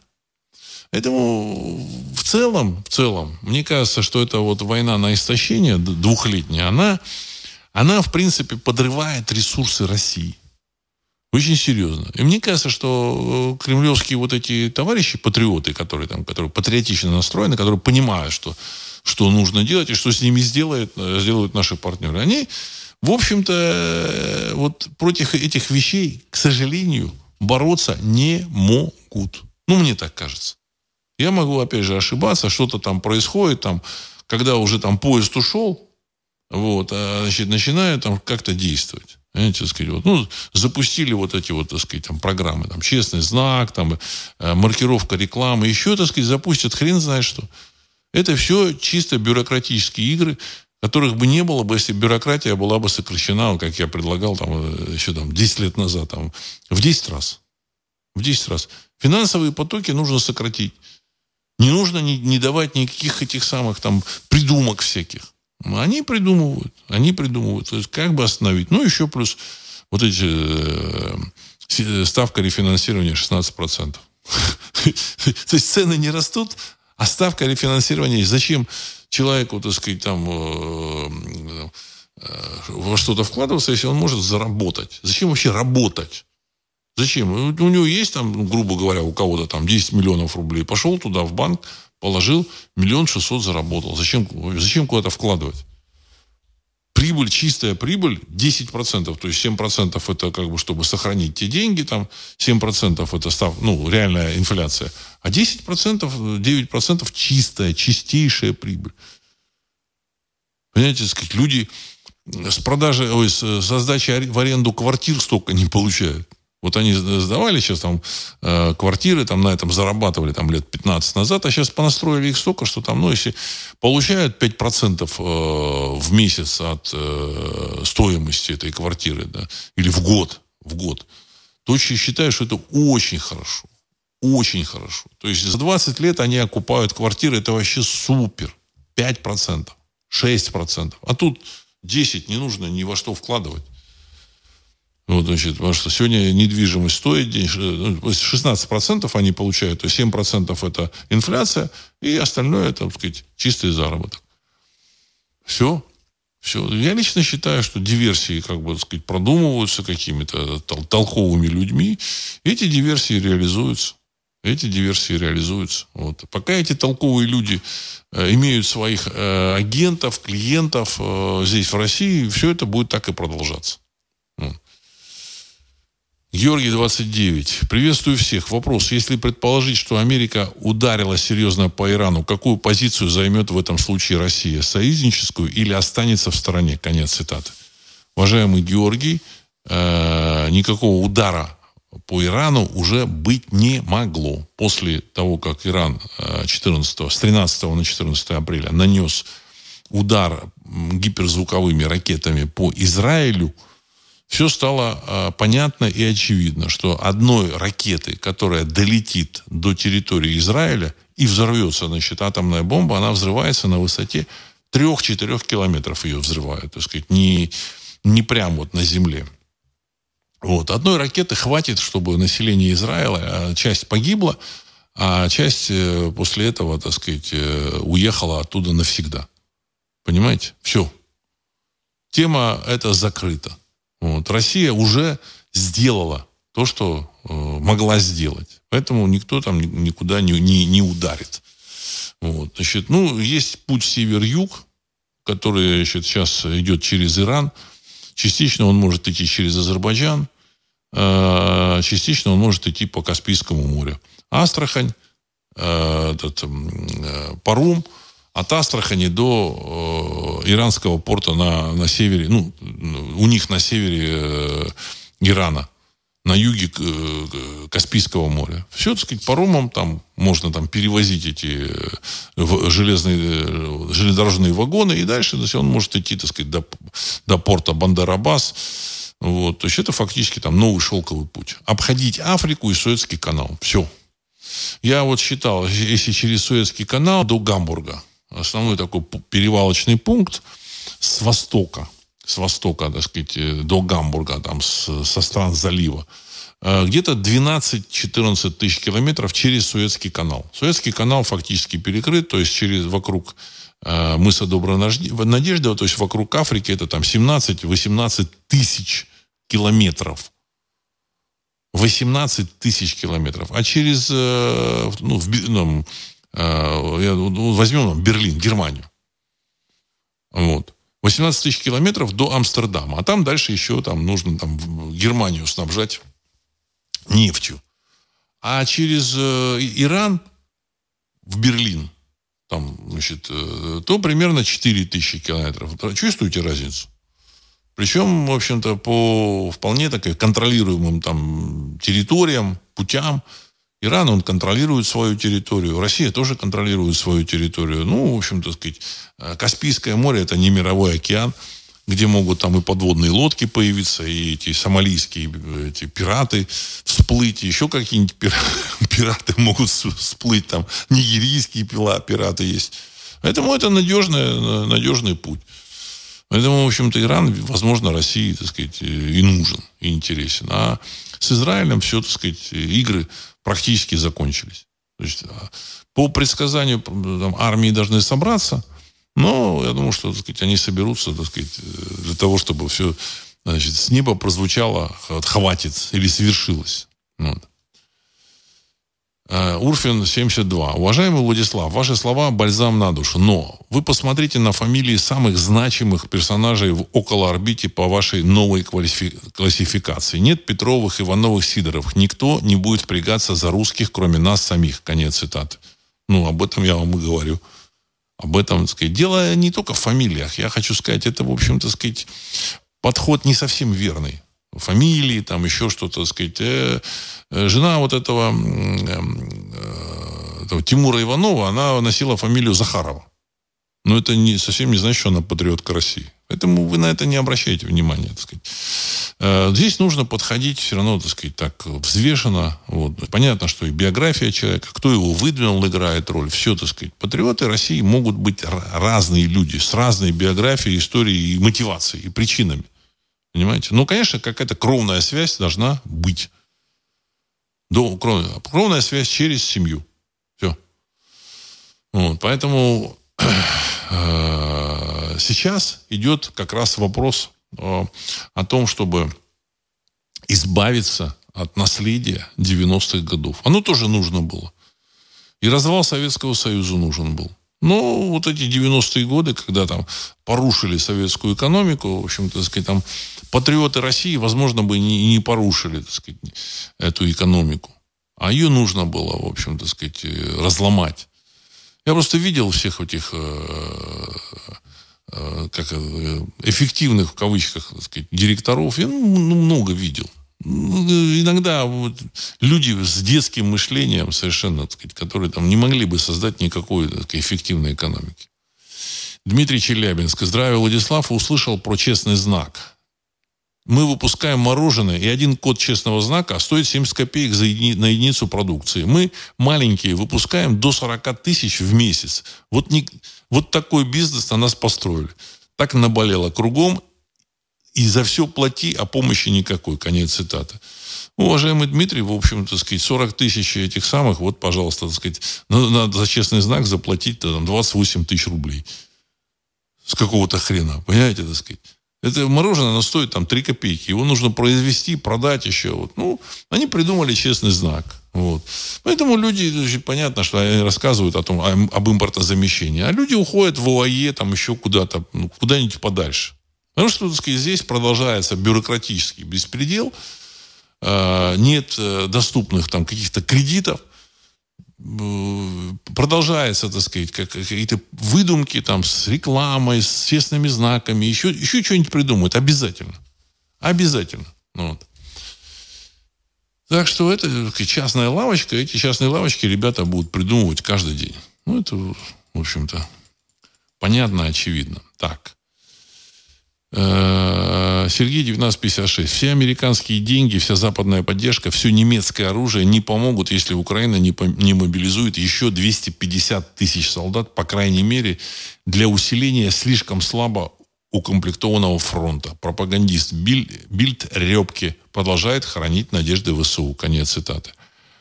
Поэтому в целом, мне кажется, что эта вот война на истощение двухлетняя, она в принципе подрывает ресурсы России. Очень серьезно. И мне кажется, что кремлевские вот эти товарищи, патриоты, которые патриотично настроены, которые понимают, что нужно делать и что с ними сделают наши партнеры, они, в общем-то, вот против этих вещей, к сожалению, бороться не могут. Мне так кажется. Я могу, опять же, ошибаться, что-то там происходит, там, когда уже там поезд ушел, вот, начинают там как-то действовать. Понимаете, так сказать, запустили вот эти вот, так сказать, там, программы, там, «Честный знак», там, маркировка рекламы, еще, так сказать, запустят хрен знает что. Это все чисто бюрократические игры, которых бы не было бы, если бюрократия была бы сокращена, как я предлагал там, еще там, 10 лет назад, там, в 10 раз. В 10 раз. Финансовые потоки нужно сократить. Не нужно не давать никаких этих самых там придумок всяких. Они придумывают. То есть, как бы остановить. Еще плюс вот эти ставка рефинансирования 16%. То есть, цены не растут, а ставка рефинансирования. Зачем человеку, так сказать, там во что-то вкладываться, если он может заработать? Зачем вообще работать? Зачем? У него есть там, грубо говоря, у кого-то там 10 миллионов рублей. Пошел туда в банк, положил, 1 600 000 заработал. Зачем куда-то вкладывать? Прибыль, чистая прибыль 10%. То есть 7% это как бы, чтобы сохранить те деньги, там 7% это реальная инфляция. А 10%, 9% чистейшая прибыль. Понимаете, так сказать, люди с сдачи в аренду квартир столько не получают. Вот они сдавали сейчас там квартиры, там на этом зарабатывали там лет 15 назад, а сейчас понастроили их столько, что там, если получают 5% в месяц от стоимости этой квартиры, да, или в год, то считаю, что это очень хорошо. Очень хорошо. То есть за 20 лет они окупают квартиры, это вообще супер. 5%, 6%. А тут 10 не нужно ни во что вкладывать. Потому что сегодня недвижимость стоит 16% они получают, то есть 7% это инфляция, и остальное это, так сказать, чистый заработок. Все. Все. Я лично считаю, что диверсии, как бы, так сказать, продумываются какими-то толковыми людьми. Эти диверсии реализуются. Вот. Пока эти толковые люди имеют своих агентов, клиентов здесь, в России, все это будет так и продолжаться. Вот. Георгий, 29. Приветствую всех. Вопрос. Если предположить, что Америка ударила серьезно по Ирану, какую позицию займет в этом случае Россия? Союзническую или останется в стороне? Конец цитаты. Уважаемый Георгий, никакого удара по Ирану уже быть не могло. После того, как Иран с 13 на 14 апреля нанес удар гиперзвуковыми ракетами по Израилю, все стало понятно и очевидно, что одной ракеты, которая долетит до территории Израиля и взорвется, значит, атомная бомба, она взрывается на высоте 3-4 километров, ее взрывают, так сказать, не прямо вот на земле. Вот. Одной ракеты хватит, чтобы население Израиля, часть погибла, а часть после этого, так сказать, уехала оттуда навсегда. Понимаете? Все. Тема эта закрыта. Вот. Россия уже сделала то, что могла сделать. Поэтому никто там никуда не ударит. Вот. Значит, есть путь север-юг, который, значит, сейчас идет через Иран. Частично он может идти через Азербайджан, частично он может идти по Каспийскому морю. Астрахань, Паром, от Астрахани до иранского порта на севере, у них на севере Ирана, на юге Каспийского моря. Все, так сказать, паромом там можно там перевозить эти железнодорожные вагоны, и дальше, то есть, он может идти, так сказать, до порта Бандар-Аббас. Вот. То есть это фактически там новый шелковый путь. Обходить Африку и Суэцкий канал. Все. Я вот считал, если через Суэцкий канал до Гамбурга, основной такой перевалочный пункт с востока, так сказать, до Гамбурга, там, со стран залива, где-то 12-14 тысяч километров через Суэцкий канал. Суэцкий канал фактически перекрыт, то есть вокруг мыса Доброй Надежды, то есть вокруг Африки, это там 17-18 тысяч километров. 18 тысяч километров. А через, возьмем Берлин, Германию. Вот. 18 тысяч километров до Амстердама. А там дальше еще нужно Германию снабжать нефтью. А через Иран в Берлин то примерно 4 тысячи километров. Чувствуете разницу? Причем, в общем-то, по вполне контролируемым территориям, путям. Иран, он контролирует свою территорию. Россия тоже контролирует свою территорию. В общем-то, сказать, Каспийское море – это не мировой океан, где могут и подводные лодки появиться, и эти сомалийские пираты всплыть, и еще какие-нибудь пираты могут всплыть, нигерийские пираты есть. Поэтому это надежный путь. Поэтому, в общем-то, Иран, возможно, России, так сказать, и нужен, и интересен. А с Израилем все, так сказать, игры практически закончились. То есть, по предсказанию, армии должны собраться, но я думаю, что, так сказать, они соберутся, так сказать, для того, чтобы все, значит, с неба прозвучало, хватит, или свершилось. Вот. Урфин, 72. Уважаемый Владислав, ваши слова бальзам на душу. Но вы посмотрите на фамилии самых значимых персонажей в околоорбите по вашей новой классификации. Нет Петровых, Ивановых, Сидоровых. Никто не будет впрягаться за русских, кроме нас самих. Конец цитаты. Об этом я вам и говорю. Об этом, так сказать, дело не только в фамилиях. Я хочу сказать, это, в общем-то, так сказать, подход не совсем верный. Фамилии, еще что-то, так сказать. Жена вот этого Тимура Иванова, она носила фамилию Захарова. Но это совсем не значит, что она патриотка России. Поэтому вы на это не обращаете внимания, так сказать. Здесь нужно подходить все равно, так сказать, так взвешенно. Вот. Понятно, что и биография человека, кто его выдвинул, играет роль. Все, так сказать. Патриоты России могут быть разные люди с разной биографией, историей, и мотивацией, и причинами. Понимаете? Конечно, какая-то кровная связь должна быть. Кровная связь через семью. Все. Вот. Поэтому сейчас идет как раз вопрос о том, чтобы избавиться от наследия 90-х годов. Оно тоже нужно было. И развал Советского Союза нужен был. Но вот эти 90-е годы, когда там порушили советскую экономику, в общем-то, так сказать, там патриоты России, возможно, бы не порушили, так сказать, эту экономику. А ее нужно было, в общем-то, так сказать, разломать. Я просто видел всех этих эффективных, в кавычках, так сказать, директоров. Я много видел. Иногда вот люди с детским мышлением совершенно, так сказать, которые там не могли бы создать никакой, так сказать, эффективной экономики. Дмитрий Челябинск. Здравия, Владислав. Услышал про честный знак. Мы выпускаем мороженое, и один код честного знака стоит 70 копеек на единицу продукции. Мы маленькие выпускаем до 40 тысяч в месяц. Вот такой бизнес на нас построили. Так наболело кругом. И за все плати, а помощи никакой. Конец цитаты. Уважаемый Дмитрий, в общем-то, так сказать, 40 тысяч этих самых, вот, пожалуйста, так сказать, надо за честный знак заплатить там, 28 тысяч рублей. С какого-то хрена, понимаете, так сказать. Это мороженое, оно стоит там 3 копейки. Его нужно произвести, продать еще. Вот. Ну, они придумали честный знак. Вот. Поэтому люди, понятно, что они рассказывают об импортозамещении. А люди уходят в ОАЕ, там еще куда-то, куда-нибудь подальше. Потому что, так сказать, здесь продолжается бюрократический беспредел, нет доступных там каких-то кредитов, продолжается, так сказать, какие-то выдумки там с рекламой, с честными знаками, еще что-нибудь придумают. Обязательно. Обязательно. Вот. Так что это, так сказать, частная лавочка. Эти частные лавочки ребята будут придумывать каждый день. Ну, это, в общем-то, понятно, очевидно. Так. Сергей 1956. Все американские деньги, вся западная поддержка, все немецкое оружие не помогут, если Украина не мобилизует еще 250 тысяч солдат, по крайней мере, для усиления слишком слабо укомплектованного фронта. Пропагандист Бильд Рёбке продолжает хранить надежды ВСУ. Конец цитаты.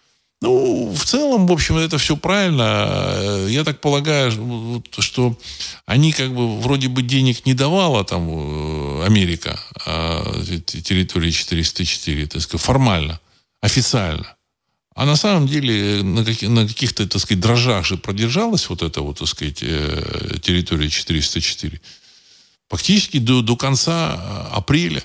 Ну, в целом, в общем, это все правильно. Я так полагаю, что они как бы вроде бы денег не давала там Америка, территории 404, так сказать, формально, официально. А на самом деле на каких-то, так сказать, дрожжах же продержалась вот эта вот, так сказать, территория 404. Фактически до конца апреля.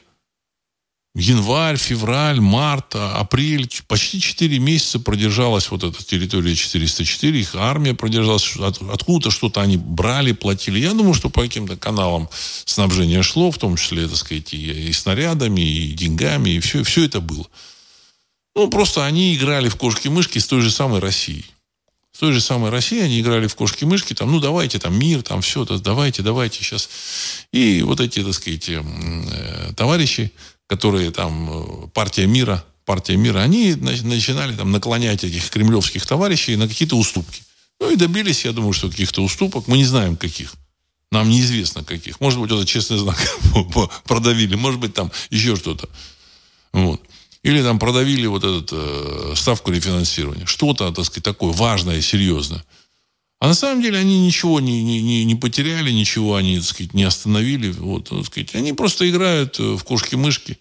Январь, февраль, март, апрель, почти 4 месяца продержалась вот эта территория 404, их армия продержалась, откуда-то что-то они брали, платили. Я думаю, что по каким-то каналам снабжение шло, в том числе, так сказать, и снарядами, и деньгами, и все это было. Ну, просто они играли в кошки-мышки с той же самой Россией. С той же самой Россией они играли в кошки-мышки, там, ну, давайте, там, мир, там, все, давайте сейчас. И вот эти, так сказать, товарищи, которые там, партия мира, они начинали там наклонять этих кремлевских товарищей на какие-то уступки. Ну и добились, я думаю, что каких-то уступок. Мы не знаем, каких. Нам неизвестно, каких. Может быть, это честный знак продавили. Может быть, там еще что-то. Вот. Или там продавили вот эту ставку рефинансирования. Что-то, так сказать, такое важное, серьезное. А на самом деле они ничего не потеряли, ничего они, так сказать, не остановили. Вот, так сказать, они просто играют в кошки-мышки.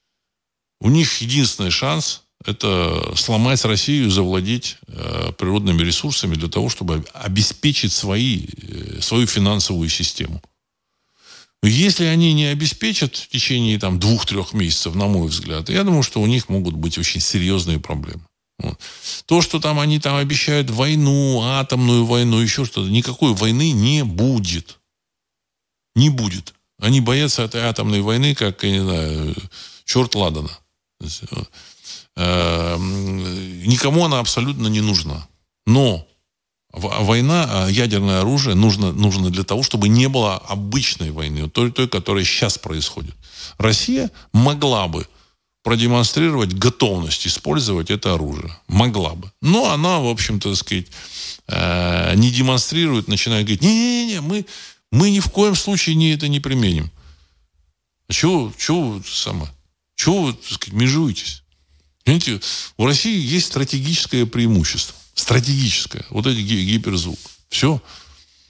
У них единственный шанс – это сломать Россию, завладеть природными ресурсами для того, чтобы обеспечить свою финансовую систему. Если они не обеспечат в течение 2-3 месяцев, на мой взгляд, я думаю, что у них могут быть очень серьезные проблемы. Вот. То, что там они там обещают войну, атомную войну, еще что-то, никакой войны не будет. Не будет. Они боятся этой атомной войны, как, я не знаю, черт ладана. Никому она абсолютно не нужна. Но война, ядерное оружие нужно для того, чтобы не было обычной войны, той, которая сейчас происходит. Россия могла бы продемонстрировать готовность использовать это оружие. Могла бы. Но она, в общем-то, так сказать, не демонстрирует, начинает говорить, не-не-не, мы ни в коем случае это не применим. А чего вы, так сказать, межуетесь? Понимаете, у России есть стратегическое преимущество. Стратегическое. Вот эти гиперзвук. Все.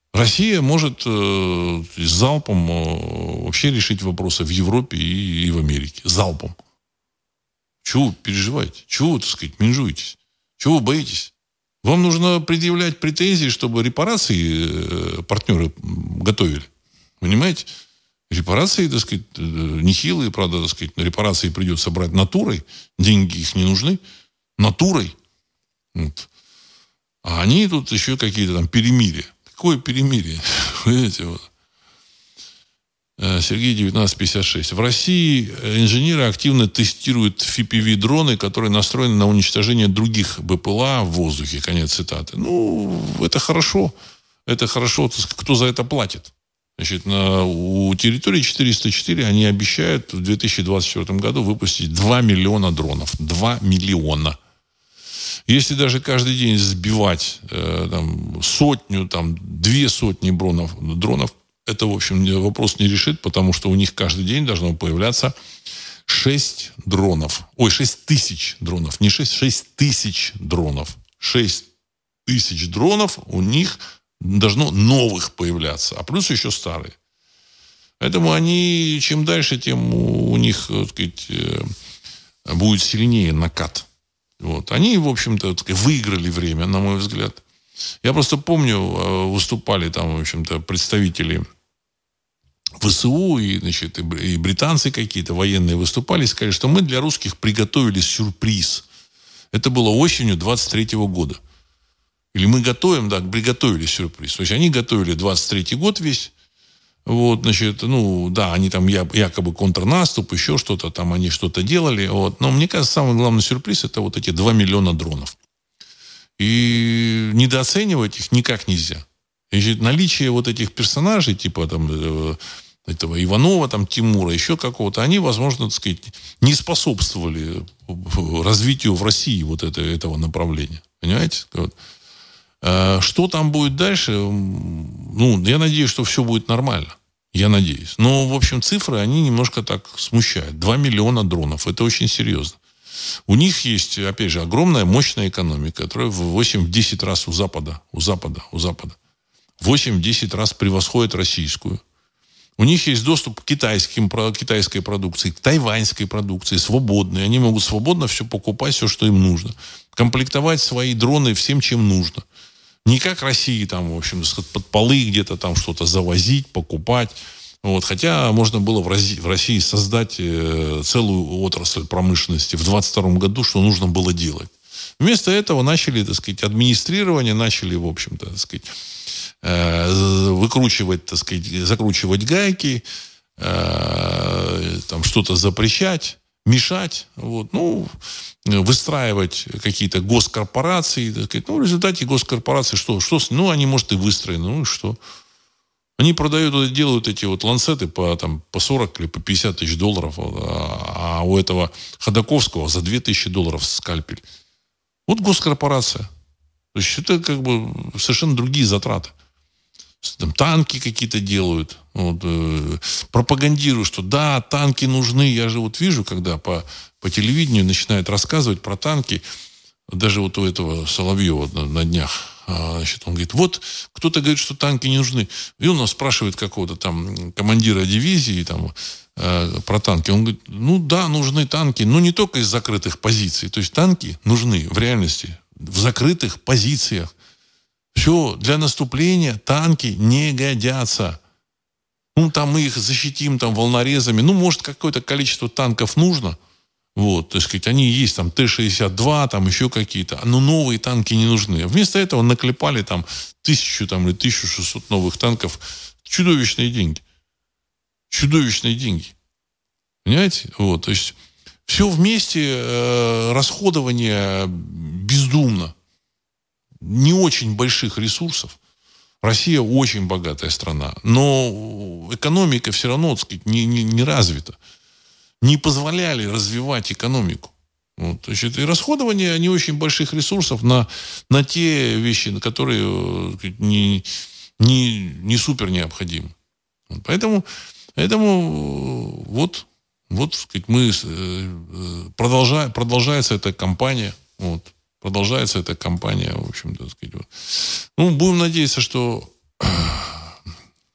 Россия может залпом вообще решить вопросы в Европе и в Америке. Залпом. Чего вы переживаете? Чего вы, так сказать, менжуетесь? Чего вы боитесь? Вам нужно предъявлять претензии, чтобы репарации партнеры готовили. Понимаете? Репарации, так сказать, нехилые, правда, так сказать, репарации придется брать натурой. Деньги их не нужны. Натурой. Вот. А они тут еще какие-то там перемирия. Какое перемирие? Видите, вот. Сергей, 1956. В России инженеры активно тестируют FPV-дроны, которые настроены на уничтожение других БПЛА в воздухе. Конец цитаты. Ну, это хорошо. Это хорошо. Кто за это платит? Значит, у территории 404 они обещают в 2024 году выпустить 2 миллиона дронов. 2 миллиона. Если даже каждый день сбивать сотню, 2 сотни дронов, это, в общем, вопрос не решит, потому что у них каждый день должно появляться 6 дронов. 6 тысяч дронов. Не 6, 6 тысяч дронов. 6 тысяч дронов у них должно новых появляться. А плюс еще старые. Поэтому они, чем дальше, тем у них, так сказать, будет сильнее накат. Вот. Они, в общем-то, так сказать, выиграли время, на мой взгляд. Я просто помню, выступали там, в общем-то, представители ВСУ и, значит, и британцы какие-то военные выступали и сказали, что мы для русских приготовили сюрприз. Это было осенью 23 года. Или мы готовим, да, приготовили сюрприз. То есть они готовили 23-й год весь. Вот, значит, да, они там якобы контрнаступ, еще что-то там, они что-то делали. Вот. Но мне кажется, самый главный сюрприз это вот эти 2 миллиона дронов. И недооценивать их никак нельзя. Значит, наличие вот этих персонажей, типа там этого Иванова, там, Тимура, еще какого-то, они, возможно, так сказать, не способствовали развитию в России вот этого направления. Понимаете? Вот. Что там будет дальше? Я надеюсь, что все будет нормально. Я надеюсь. Но, в общем, цифры, они немножко так смущают. 2 миллиона дронов. Это очень серьезно. У них есть, опять же, огромная, мощная экономика, которая в 8-10 раз у Запада. 8-10 раз превосходит российскую. У них есть доступ к китайской продукции, к тайваньской продукции, свободной. Они могут свободно все покупать, все, что им нужно. Комплектовать свои дроны всем, чем нужно. Не как России, там, в общем, под полы где-то там что-то завозить, покупать. Вот. Хотя можно было в России создать целую отрасль промышленности в 22 году, что нужно было делать. Вместо этого начали, так сказать, администрирование, начали, в общем-то, так сказать, выкручивать, так сказать, закручивать гайки, там что-то запрещать, мешать, вот, выстраивать какие-то госкорпорации, так сказать. В результате госкорпорации что? Они, может, и выстроены, и что? Они делают эти вот ланцеты по 40 или по 50 тысяч долларов, а у этого Ходаковского за 2 тысячи долларов скальпель. Вот госкорпорация. То есть это как бы совершенно другие затраты. Там танки какие-то делают. Вот, пропагандируют, что да, танки нужны. Я же вот вижу, когда по телевидению начинают рассказывать про танки. Даже вот у этого Соловьева на днях. Значит, он говорит, вот кто-то говорит, что танки не нужны. И он спрашивает какого-то там командира дивизии там, про танки. Он говорит, да, нужны танки, но не только из закрытых позиций. То есть танки нужны в реальности в закрытых позициях. Все, для наступления танки не годятся. Там мы их защитим волнорезами. Может, какое-то количество танков нужно. Вот, так сказать, они есть, Т-62, еще какие-то. Но новые танки не нужны. Вместо этого наклепали 1000 или 1600 новых танков. Чудовищные деньги. Чудовищные деньги. Понимаете? Вот, то есть все вместе расходование бездумно. Не очень больших ресурсов. Россия очень богатая страна. Но экономика все равно, так сказать, не развита. Не позволяли развивать экономику. Вот, значит, и расходование не очень больших ресурсов на те вещи, на которые не супер необходимы. Поэтому вот сказать, продолжается эта кампания. Вот, продолжается эта кампания, в общем-то, так сказать. Будем надеяться, что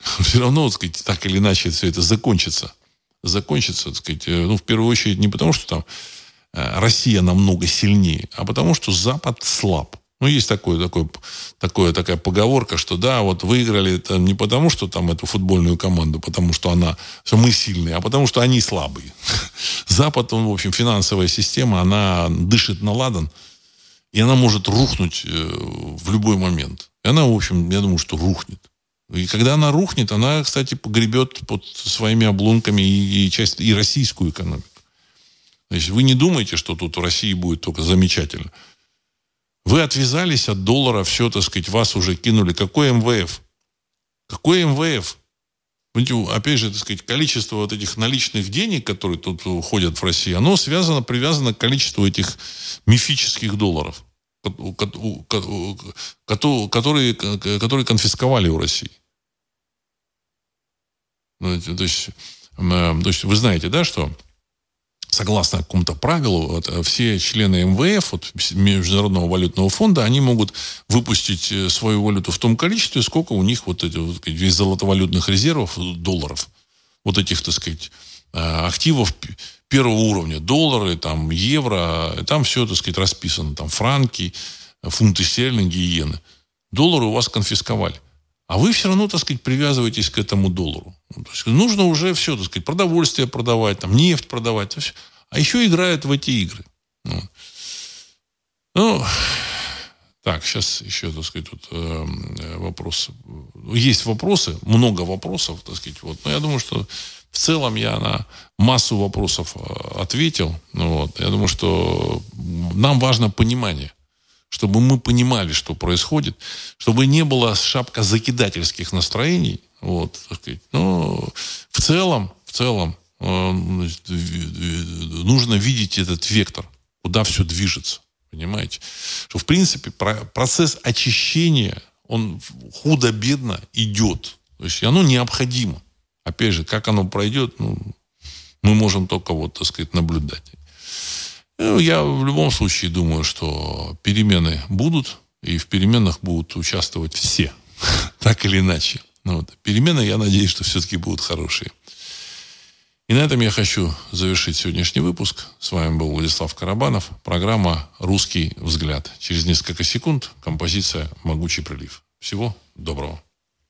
все равно, так сказать, так или иначе все это закончится. Закончится, так сказать, ну, в первую очередь не потому, что там Россия намного сильнее, а потому что Запад слаб. Ну, есть такая поговорка, что да, вот выиграли это не потому, что там эту футбольную команду, потому что мы сильные, а потому что они слабые. Запад, он, в общем, финансовая система, она дышит на ладан, и она может рухнуть в любой момент. И она, в общем, я думаю, что рухнет. И когда она рухнет, она, кстати, погребет под своими обломками и российскую экономику. Значит, вы не думаете, что тут в России будет только замечательно. Вы отвязались от доллара, все, так сказать, вас уже кинули. Какой МВФ? Какой МВФ? Опять же, так сказать, количество вот этих наличных денег, которые тут ходят в России, оно привязано к количеству этих мифических долларов, которые конфисковали у России. То есть вы знаете, да, что согласно какому-то правилу, вот, все члены МВФ, вот, Международного валютного фонда, они могут выпустить свою валюту в том количестве, сколько у них вот весь золотовалютных резервов, долларов, вот этих, так сказать, активов первого уровня, доллары, там, евро, там все, так сказать, расписано, там, франки, фунты стерлинги и иены. Доллары у вас конфисковали. А вы все равно, так сказать, привязываетесь к этому доллару. То есть нужно уже все, так сказать, продовольствие продавать, там, нефть продавать. А еще играют в эти игры. Ну, так, сейчас еще, так сказать, тут вопросы. Есть вопросы, много вопросов, так сказать. Вот. Но я думаю, что в целом я на массу вопросов ответил. Вот. Я думаю, что нам важно понимание. Чтобы мы понимали, что происходит, чтобы не было шапкозакидательских настроений. Вот, так сказать. Но в целом нужно видеть этот вектор, куда все движется. Понимаете? Что, в принципе, процесс очищения, он худо-бедно идет. То есть оно необходимо. Опять же, как оно пройдет, мы можем только, вот, так сказать, наблюдать. Я в любом случае думаю, что перемены будут, и в переменах будут участвовать все, так или иначе. Вот. Перемены, я надеюсь, что все-таки будут хорошие. И на этом я хочу завершить сегодняшний выпуск. С вами был Владислав Карабанов. Программа «Русский взгляд». Через несколько секунд композиция «Могучий прилив». Всего доброго.